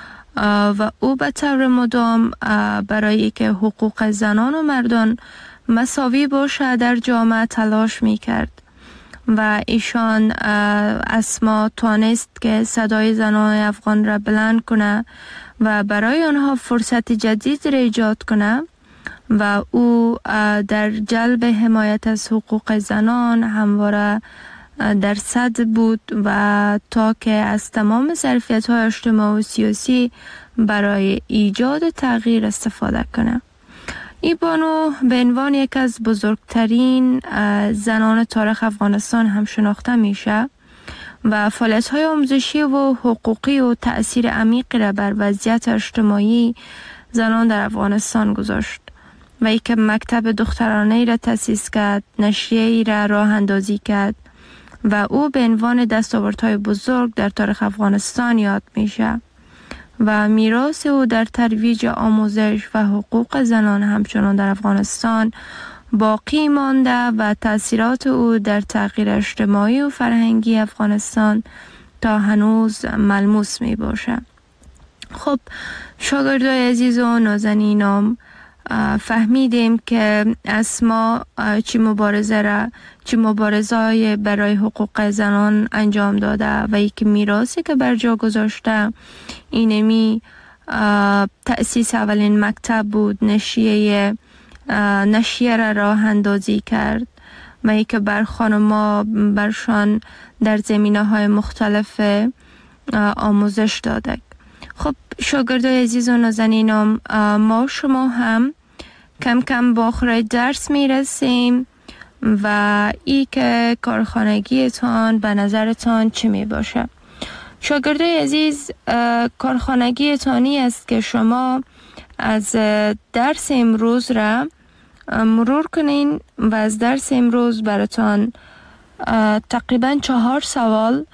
و او به طور مدام برای که حقوق زنان و مردان مساوی باشه در جامعه تلاش می کرد و ایشان اسما توانست که صدای زنان افغان را بلند کنه و برای آنها فرصت جدید را ایجاد کنه و او در جلب حمایت از حقوق زنان همواره در صدر بود و تا که از تمام ظرفیت‌های اجتماعی و سیاسی برای ایجاد تغییر استفاده کنه. ای بانو به عنوان یک از بزرگترین زنان تاریخ افغانستان هم شناخته میشه و فعالیت‌های آموزشی و حقوقی و تأثیر عمیقی را بر وضعیت اجتماعی زنان در افغانستان گذاشت و ای که مکتب دخترانه را تأسیس کرد، نشریه را راه اندازی کرد و او به عنوان دستاوردهای بزرگ در تاریخ افغانستان یاد میشه و میراث او در ترویج آموزش و حقوق زنان همچنان در افغانستان باقی مانده و تأثیرات او در تغییر اجتماعی و فرهنگی افغانستان تا هنوز ملموس می باشه. خب شاگردای عزیز و نازنینم، فهمیدیم که اسما چی مبارزه را چی مبارزه برای حقوق زنان انجام داده و یک میراثی که بر جا گذاشته اینمی تأسیس اولین مکتب بود، نشریه نشریه را راه اندازی کرد و یک بر خانما برشان در زمینه های مختلف آموزش داده. خب شاگردای عزیز و نازنینم، ما شما هم کم کم با آخر درس میرسیم و ای که کارخانگیتان به نظرتان چی می باشه؟ شاگردای عزیز، کارخانگیتانی است که شما از درس امروز را مرور کنین و از درس امروز براتان تقریبا چهار سوال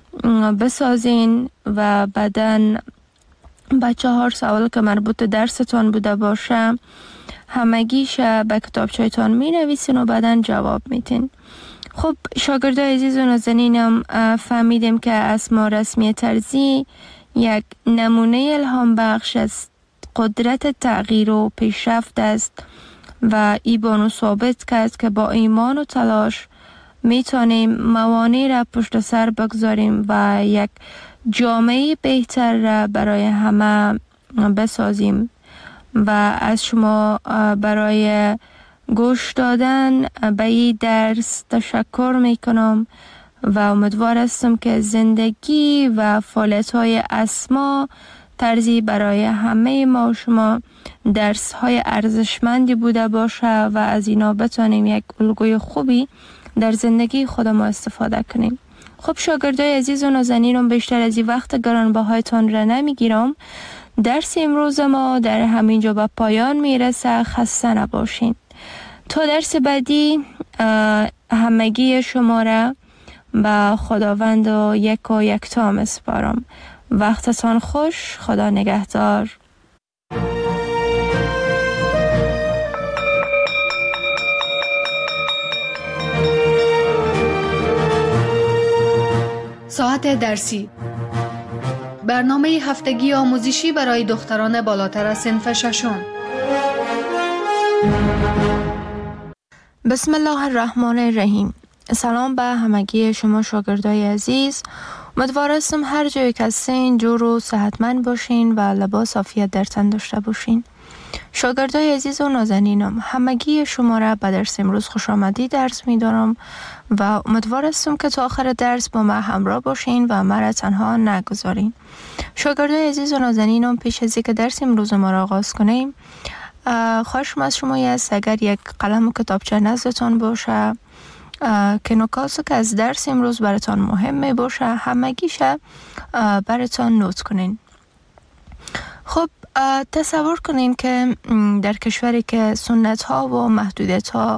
بسازین و بعدن با چهار سوال که مربوط درستان بوده باشه همگیش به کتابچه‌تان می نویسین و بعدن جواب میتین. خب شاگردای عزیز و نازنینم، فهمیدیم که اسما رسمی ترزی یک نمونه الهام بخش از قدرت تغییر و پیشرفت است و ای بانو ثابت کرد که با ایمان و تلاش میتونیم موانع را پشت سر بگذاریم و یک جامعه بهتر را برای همه بسازیم و از شما برای گوش دادن به این درس تشکر میکنم و امیدوار هستم که زندگی و فعالیت‌های اسما ترزی برای همه ما و شما درس های ارزشمندی بوده باشه و از اینا بتونیم یک الگوی خوبی در زندگی خود ما استفاده کنیم. خب شاگردای عزیز و نازنینم، بیشتر از این وقت گرانبهایتان را نمیگیرم. درس امروز ما در همینجا به پایان میرسه. خسته نباشین. تا درس بعدی همگی شما را به خداوند و یک و یکتا میسپارم. وقتتان خوش. خدا نگهدار. ساعت درسی، برنامه هفتگی آموزشی برای دختران بالاتر از صنف ششم. بسم الله الرحمن الرحیم. سلام به همگی شما شاگردای عزیز. امیدوار هستم هر جایی که هستین جور و صحتمند باشین و لباس عافیت در تن داشته باشین. شاگردای عزیز و نازنینم، همگی شما را به درس امروز خوش آمدید درس می دارم و امیدوار هستم که تا آخر درس با ما همراه باشین و ما را تنها نگذارین. شاگردای عزیز و نازنینم، پیش از اینکه درس امروز ما را آغاز کنیم، خواهشم از شما است اگر یک قلم و کتابچه نزدتان باشه که نکاتی که از درس امروز براتان مهمه باشه همگیشه براتان نوت کنین. خب تصور کنین که در کشوری که سنت ها و محدودیت ها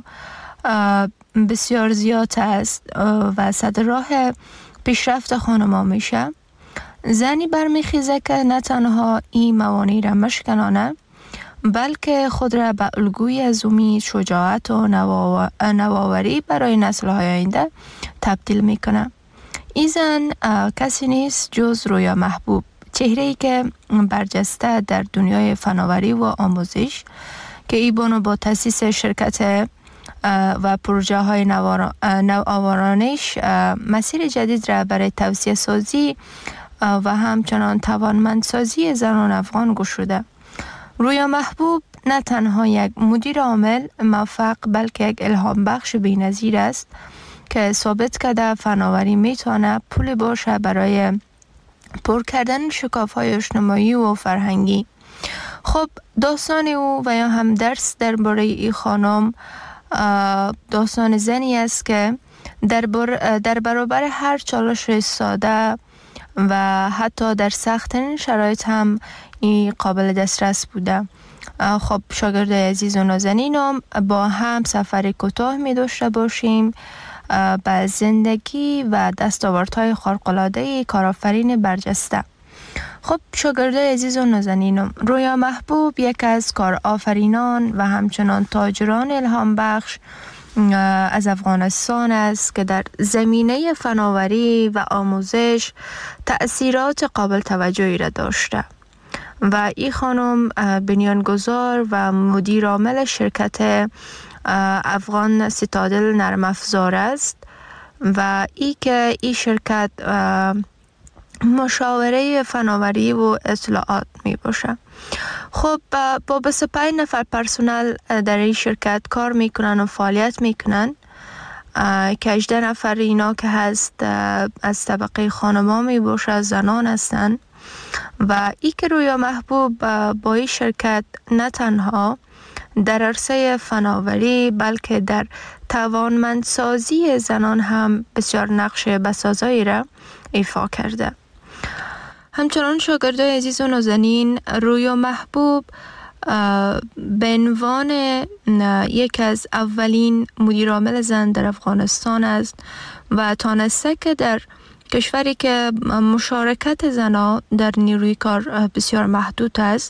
بسیار زیاد است و صد راه پیشرفت خانم ها میشه، زنی برمیخیزه که نه تنها این موانع را مشکنانه بلکه خود را به الگوی از امید، شجاعت و نوآوری برای نسل های آینده تبدیل میکنه. این زن کسی نیست جز رویا محبوب، چهره‌ای که برجسته در دنیای فناوری و آموزش که ای بانو با تأسیس شرکت و پروژه های نوآورانش مسیر جدید را برای توسعه سازی و همچنان توانمندسازی زنان افغان گشوده. رویا محبوب نه تنها یک مدیر عامل موفق بلکه یک الهام بخش بی‌نظیر است که ثابت کرده فناوری میتونه پول باشه برای پر کردن شکاف‌های اجتماعی و فرهنگی. خب داستان او و یا هم درس درباره این خانم داستان زنی است که در, بر در برابر هر چالش ساده و حتی در سخت‌ترین شرایط هم این قابل دسترس بوده. خب شاگردای عزیز و نازنینم، با هم سفر کوتاه می داشته باشیم به زندگی و دستاوردهای خارق‌العاده کارآفرین برجسته. خب شاگردای عزیز و نازنینم، رویا محبوب یک از کارآفرینان و همچنان تاجران الهام بخش از افغانستان است که در زمینه فناوری و آموزش تأثیرات قابل توجهی را داشته و این خانم بنیانگذار و مدیر عامل شرکت افغان سیتادل نرم افزار است و ای که این شرکت مشاوره فناوری و اطلاعات می باشه. خب با بیست و پنج نفر پرسنل در این شرکت کار میکنن و فعالیت میکنن که هجده نفر اینا که هست از طبقه خانما می باشه، زنان هستن و ای که رویا محبوب با این شرکت نه تنها در عرصه فناوری بلکه در توانمندسازی زنان هم بسیار نقش بسازایی را ایفا کرده. همچنان شاگردای عزیز و نازنین، رویا محبوب به عنوان یک از اولین مدیر عامل زن در افغانستان است و تانسته که در کشوری که مشارکت زنان در نیروی کار بسیار محدود است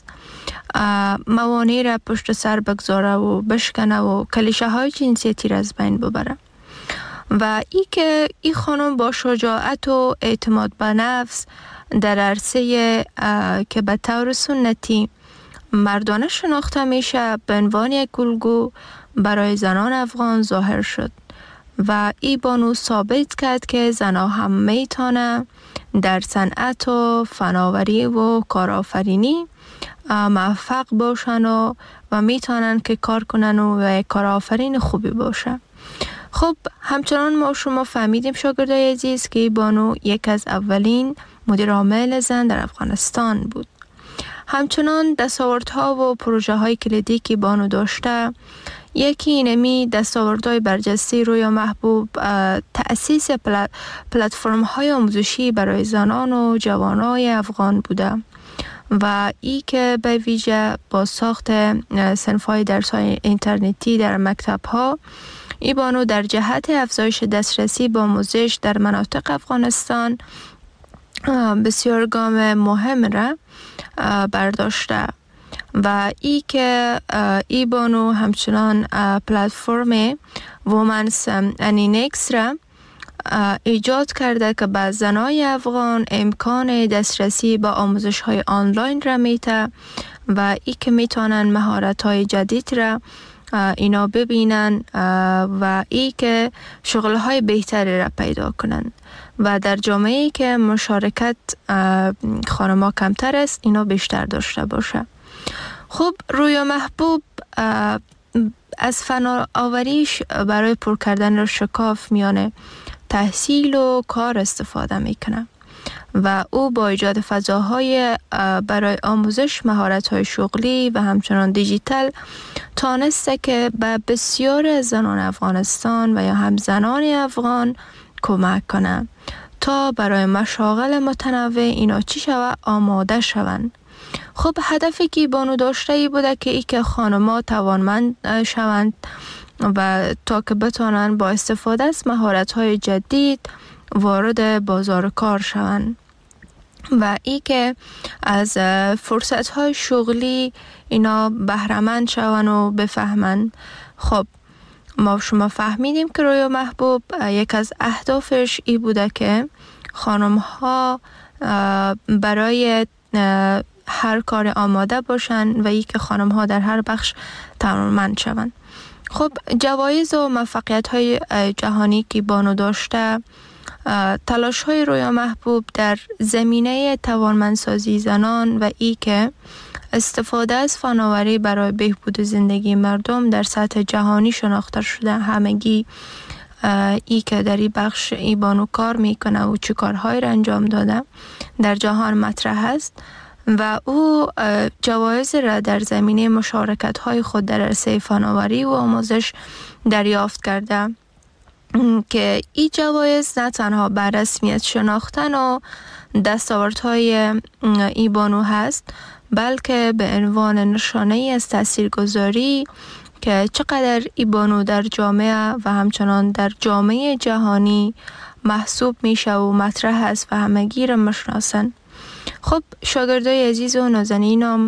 موانع را پشت سر بگذاره و بشکنه و کلیشه های جنسیتی را از بین ببره و ای که این خانم با شجاعت و اعتماد به نفس در عرصه که به طور سنتی مردانه شناخته میشه به عنوان یک الگو برای زنان افغان ظاهر شد و ای بانو ثابت کرد که زنها هم میتونه در صنعت و فناوری و کارآفرینی موفق باشن و, و میتونن که کار کنن و کارآفرین خوبی باشه. خب همچنان ما شما فهمیدیم شاگردای عزیز که ای بانو یک از اولین مدیر عامل زن در افغانستان بود. همچنان دستاوردها و پروژه های کلیدی که بانو داشته، یکی اینمی دستاوردهای برجسته رویا محبوب تأسیس پلتفرم های آموزشی برای زنان و جوانای افغان بوده و ای که به ویژه با ساخت صنف های درس های اینترنتی در مکتب ها ای بانو در جهت افزایش دسترسی با آموزش در مناطق افغانستان بسیار گام مهم را برداشته و ای که ای بانو همچنان پلتفرم وومنز انینکس را ایجاد کرده که به زنای افغان امکان دسترسی به آموزش های آنلاین را میته و ای که میتونن مهارت های جدید را اینا ببینن و ای که شغل های بهتری را پیدا کنن و در جامعه‌ای که مشارکت خانم‌ها کمتر است اینا بیشتر داشته باشه. خب رویا محبوب از فناوریش برای پر کردن شکاف میان تحصیل و کار استفاده میکنه و او با ایجاد فضاهای برای آموزش مهارت‌های شغلی و همچنان دیجیتال تانسته که به بسیار از زنان افغانستان و یا هم زنان افغان کمک کنه تا برای مشاغل متنوع اینا چی شوه آماده شوند. خب هدفی که بانو داشته ای بوده که ای که خانم‌ها توانمند شوند و تا که بتانن با استفاده از مهارت‌های جدید وارد بازار کار شوند و ای که از فرصت‌های شغلی اینا بهره‌مند شوند و بفهمند. خب ما شما فهمیدیم که رویا محبوب یک از اهدافش ای بوده که خانم‌ها برای هر کار آماده باشن و ای که خانم‌ها در هر بخش توانمند شوند. خب جوایز و موفقیت‌های جهانی که بانو داشته، تلاش‌های رویا محبوب در زمینه توانمندسازی زنان و ای که استفاده از فناوری برای بهبود زندگی مردم در سطح جهانی شناخته شده. همگی ای که در این بخش ای بانو کار میکنه و چه کارهایی را انجام داده در جهان مطرح است و او جوایز را در زمینه مشارکت های خود در عرصه فناوری و آموزش دریافت کرده که این جوایز نه تنها بر رسمیت شناختن و دستاوردهای ای بانو هست، بلکه به عنوان نشانه از تاثیرگذاری که چقدر ای بانو در جامعه و همچنان در جامعه جهانی محسوب میشه و مطرح است و همگی را میشناسن. خب شاگردای عزیز و نازنینم،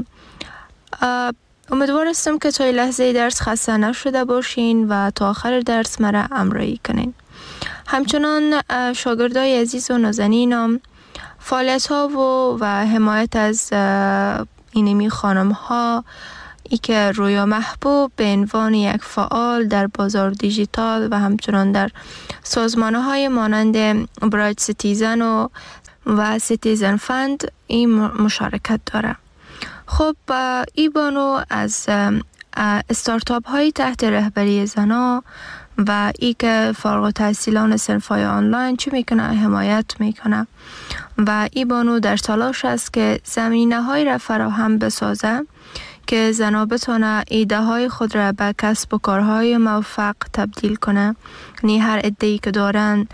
امیدوار هستم که تا لحظه درس خسته نشده باشین و تا آخر درس مرا همراهی کنین. همچنان شاگردای عزیز و نازنینم، فعالیت ها و, و حمایت از اینمی خانم ها ای که رویا محبوب به عنوان یک فعال در بازار دیجیتال و همچنان در سازمان های مانند برایت سیتیزن و و سیتیزن فند این مشارکت داره. خب ای بانو از استارتاپ های تحت رهبری زنا و ای که فارغ التحصیلان صنف‌های آنلاین چی میکنه حمایت میکنه و ای بانو در تلاش است که زمینه های را فراهم بسازه که زنا بتونه ایده های خود را به کسب و کارهای موفق تبدیل کنه. یعنی هر ایده‌ای که دارن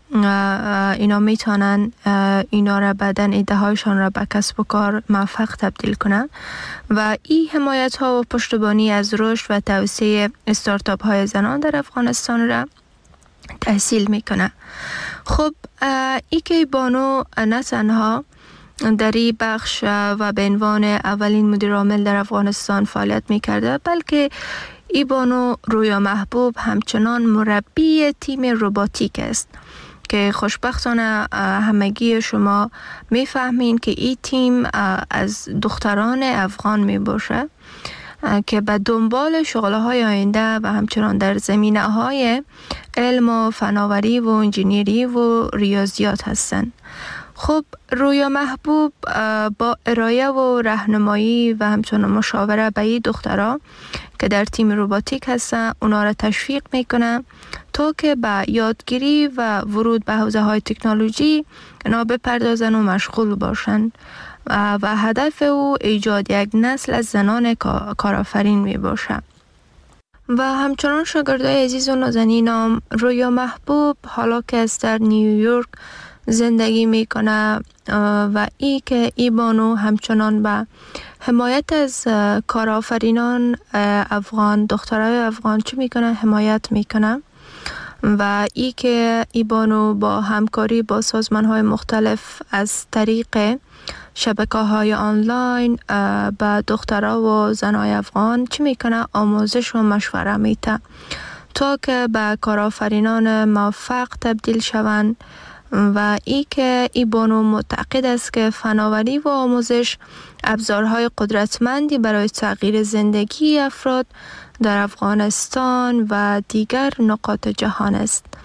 اینا میتونن اینا را بعدن ایده هایشان را به کسب و کار موفق تبدیل کنن و این حمایت ها و پشتیبانی از رشد و توسعه استارتاپ های زنان در افغانستان را تحصیل میکنه. خب ای که بانو نه تنها در این بخش و به عنوان اولین مدیر عامل در افغانستان فعالیت میکرده، بلکه ای بانو رویا محبوب همچنان مربی تیم روباتیک است که خوشبختانه همگی شما میفهمین که این تیم از دختران افغان می باشه که به دنبال شغل‌های آینده و همچنان در زمینه‌های علم و فناوری و انجینیری و ریاضیات هستند. خب رویا محبوب با ارائه و راهنمایی و همچنان مشاوره به این دخترها که در تیم روباتیک هستن اونا را تشویق میکنه تا که به یادگیری و ورود به حوزه های تکنولوژی اونا بپردازن و مشغول باشن و هدف او ایجاد یک نسل از زنان کارآفرین می باشه. و همچنان شاگردای عزیز و نازنینم، رویا محبوب حالا که از در نیویورک زندگی میکنه و ای که ای بانو همچنان به حمایت از کارآفرینان افغان، دخترای افغان چی میکنه؟ حمایت میکنه و ای که ای بانو با همکاری با سازمان های مختلف از طریق شبکه های آنلاین به دخترها و زنای افغان چی میکنه؟ آموزش و مشوره میده تا که به کارآفرینان موفق تبدیل شوند و ای که ای بانو معتقد است که فناوری و آموزش ابزارهای قدرتمندی برای تغییر زندگی افراد در افغانستان و دیگر نقاط جهان است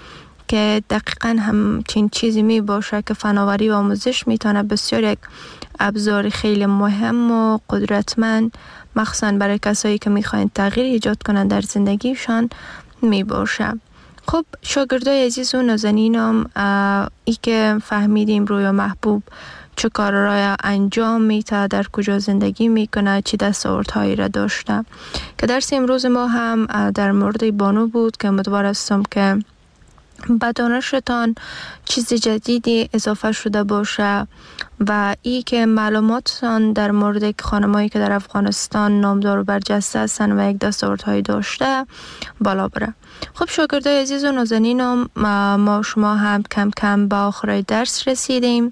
که دقیقاً همچین چیزی می باشه که فناوری و آموزش میتونه بسیار یک ابزار خیلی مهم و قدرتمند مخصوصاً برای کسایی که میخواین تغییر ایجاد کنن در زندگیشان می باشه. خب شاگردای عزیز و نازنینم، ای که فهمیدیم رویا محبوب چه کارهایی انجام میده، در کجا زندگی میکنه، چی دستاوردهایی را داشته، که درس امروز ما هم در مورد بانو بود که امیدوار هستم که به دانشتان چیز جدیدی اضافه شده باشه و ای که معلوماتتان در مورد خانمایی که در افغانستان نامدار و برجسته هستند و یک دستاوردهایی داشته بالا بره. خب شاگردای عزیز و نازنینم، ما شما هم کم کم به آخر درس رسیدیم.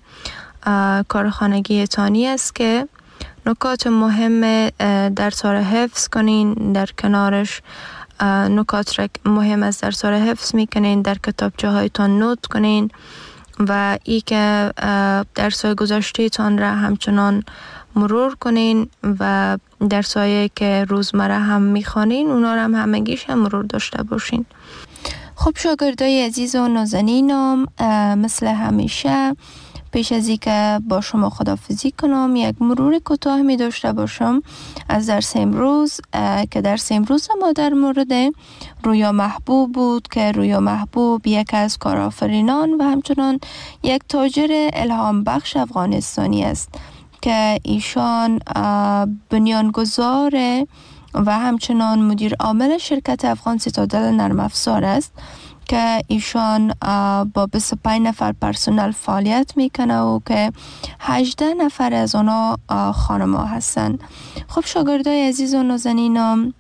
کار خانگی تانی است که نکات مهم درس را حفظ کنین، در کنارش نکات را مهم از درس را حفظ میکنین، در کتابچه هایتان نوت کنین و ای که درس های گذشته تان را همچنان مرور کنین و درس هایی که روزمره هم میخوانین اونا را هم همگیش هم مرور داشته باشین. خب شاگردای عزیز و نازنینم، مثل همیشه پیش از اینکه با شما خداحافظی کنم یک مرور کوتاه می داشته باشم از درس امروز، که درس امروز ما در مورد رویا محبوب بود که رویا محبوب یک از کارآفرینان و همچنان یک تاجر الهام بخش افغانستانی است که ایشان بنیانگذار و همچنان مدیر عامل شرکت افغان سیتادل نرم افزار است که ایشان با بیست و پنج نفر پرسنل فعالیت میکنه و که هجده نفر از اونا خانم‌ها هستن. خب شاگردای عزیز و نازنینم،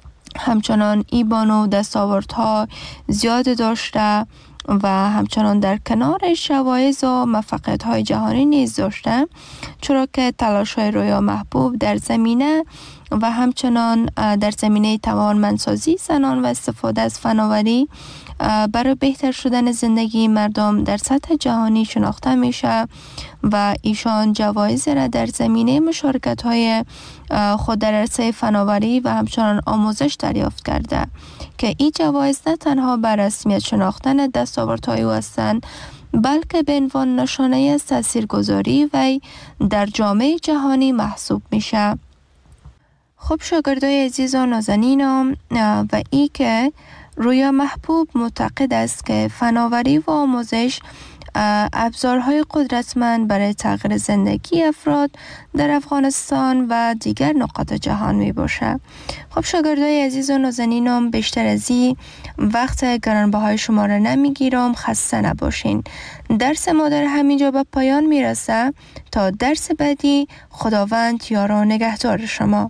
همچنان ای بانو دستاوردها زیاد داشته و همچنان در کنارش جوایز و موفقیت‌های جهانی نیز داشته، چرا که تلاش‌های رویا محبوب در زمینه و همچنان در زمینه توانمندسازی زنان و استفاده از فناوری برای بهتر شدن زندگی مردم در سطح جهانی شناخته میشه و ایشان جوایز را در زمینه مشارکت‌های خود در عرصه فناوری و همچنان آموزش دریافت کرده که این جوایز نه تنها بر رسمیت شناختن دستاوردهای او هستند، بلکه به عنوان نشانه از تاثیرگذاری وی در جامعه جهانی محسوب میشه. خب شاگردای عزیز و نازنینم، و ای که رویا محبوب معتقد است که فناوری و آموزش ابزارهای قدرتمند برای تغییر زندگی افراد در افغانستان و دیگر نقاط جهان می باشه. خب شاگردای عزیز و نازنینم، بیشتر از این وقت گرانبهای شما را نمیگیرم، خسته نباشین. درس ما در همینجا به پایان میرسه. تا درس بعدی، خداوند یار و نگهدار شما.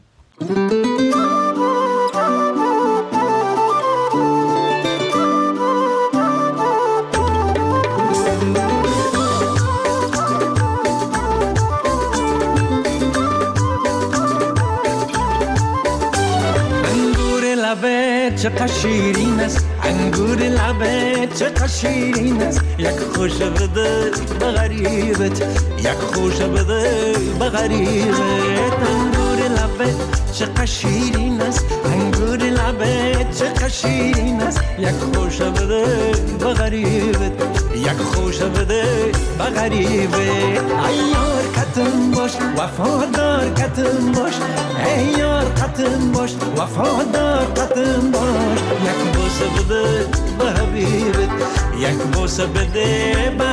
چقدر شیرین است انگور لبت، چقدر شیرین است یک خوش بده به غریبت، یک خوش بده به غریبت. انگور لبت چقدر شیرین است انگور لبت، چقدر شیرین است یک خوش بده به غریبت، یک خوش بده به غریبت. ای یار کتم باش وفادار کتم باش، ای یار کتم باش وفادار کتم باش. یک بوسه بده به حبیبت، یک بوسه بده به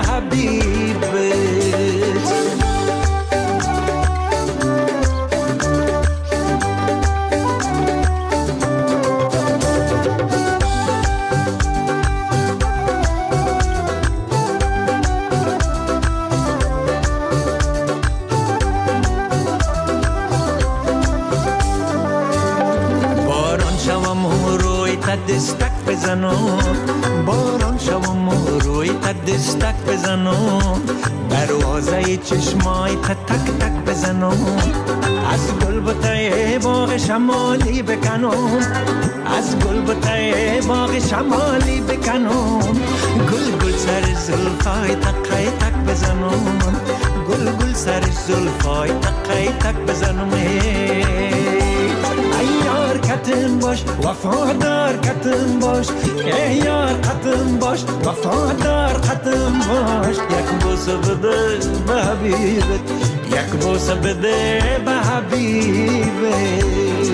حبیبت. دستک بزنم، باران شوم و روی قد دستک بزنم، دروازه چشمای قد تک تک بزنم، از گل بوته باغ شمالی بکنم، از گل بوته باغ شمالی بکنم، گل گل سر زلفای تقای تک بزنم، گل گل سر زلفای تقای تک بزنم. ای یار کتم باش وفادار قطم باش ای یار قطم باش وفادار قطم باش یک بوسه بده به حبیبت یک بوسه بده به حبیبت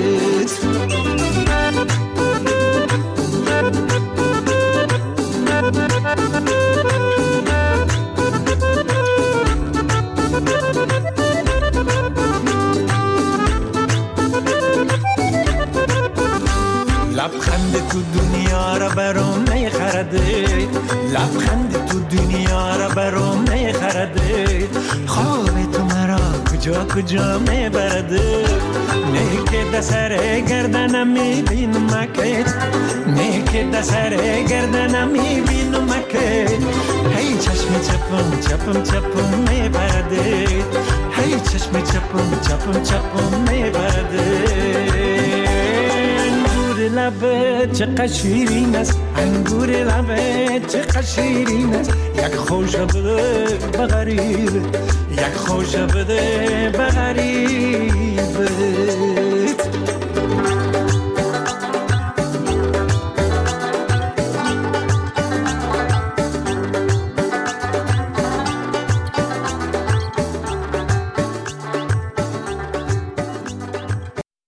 لبخند تو دنیا را برام نخرده لبخند تو دنیا را برام نخرده خواب تو مرا کجا کجا میبرده نه که دسر گردنم میبینم که نه که دسر گردنم میبینم که هی چشم چپم چپم چپم میبرده هی چشم چپم چپم چپم میبرده لبه چقدر شیرین است انگور لبه چقدر شیرین است یک خوش بده به غریبه یک خوش بده به غریبه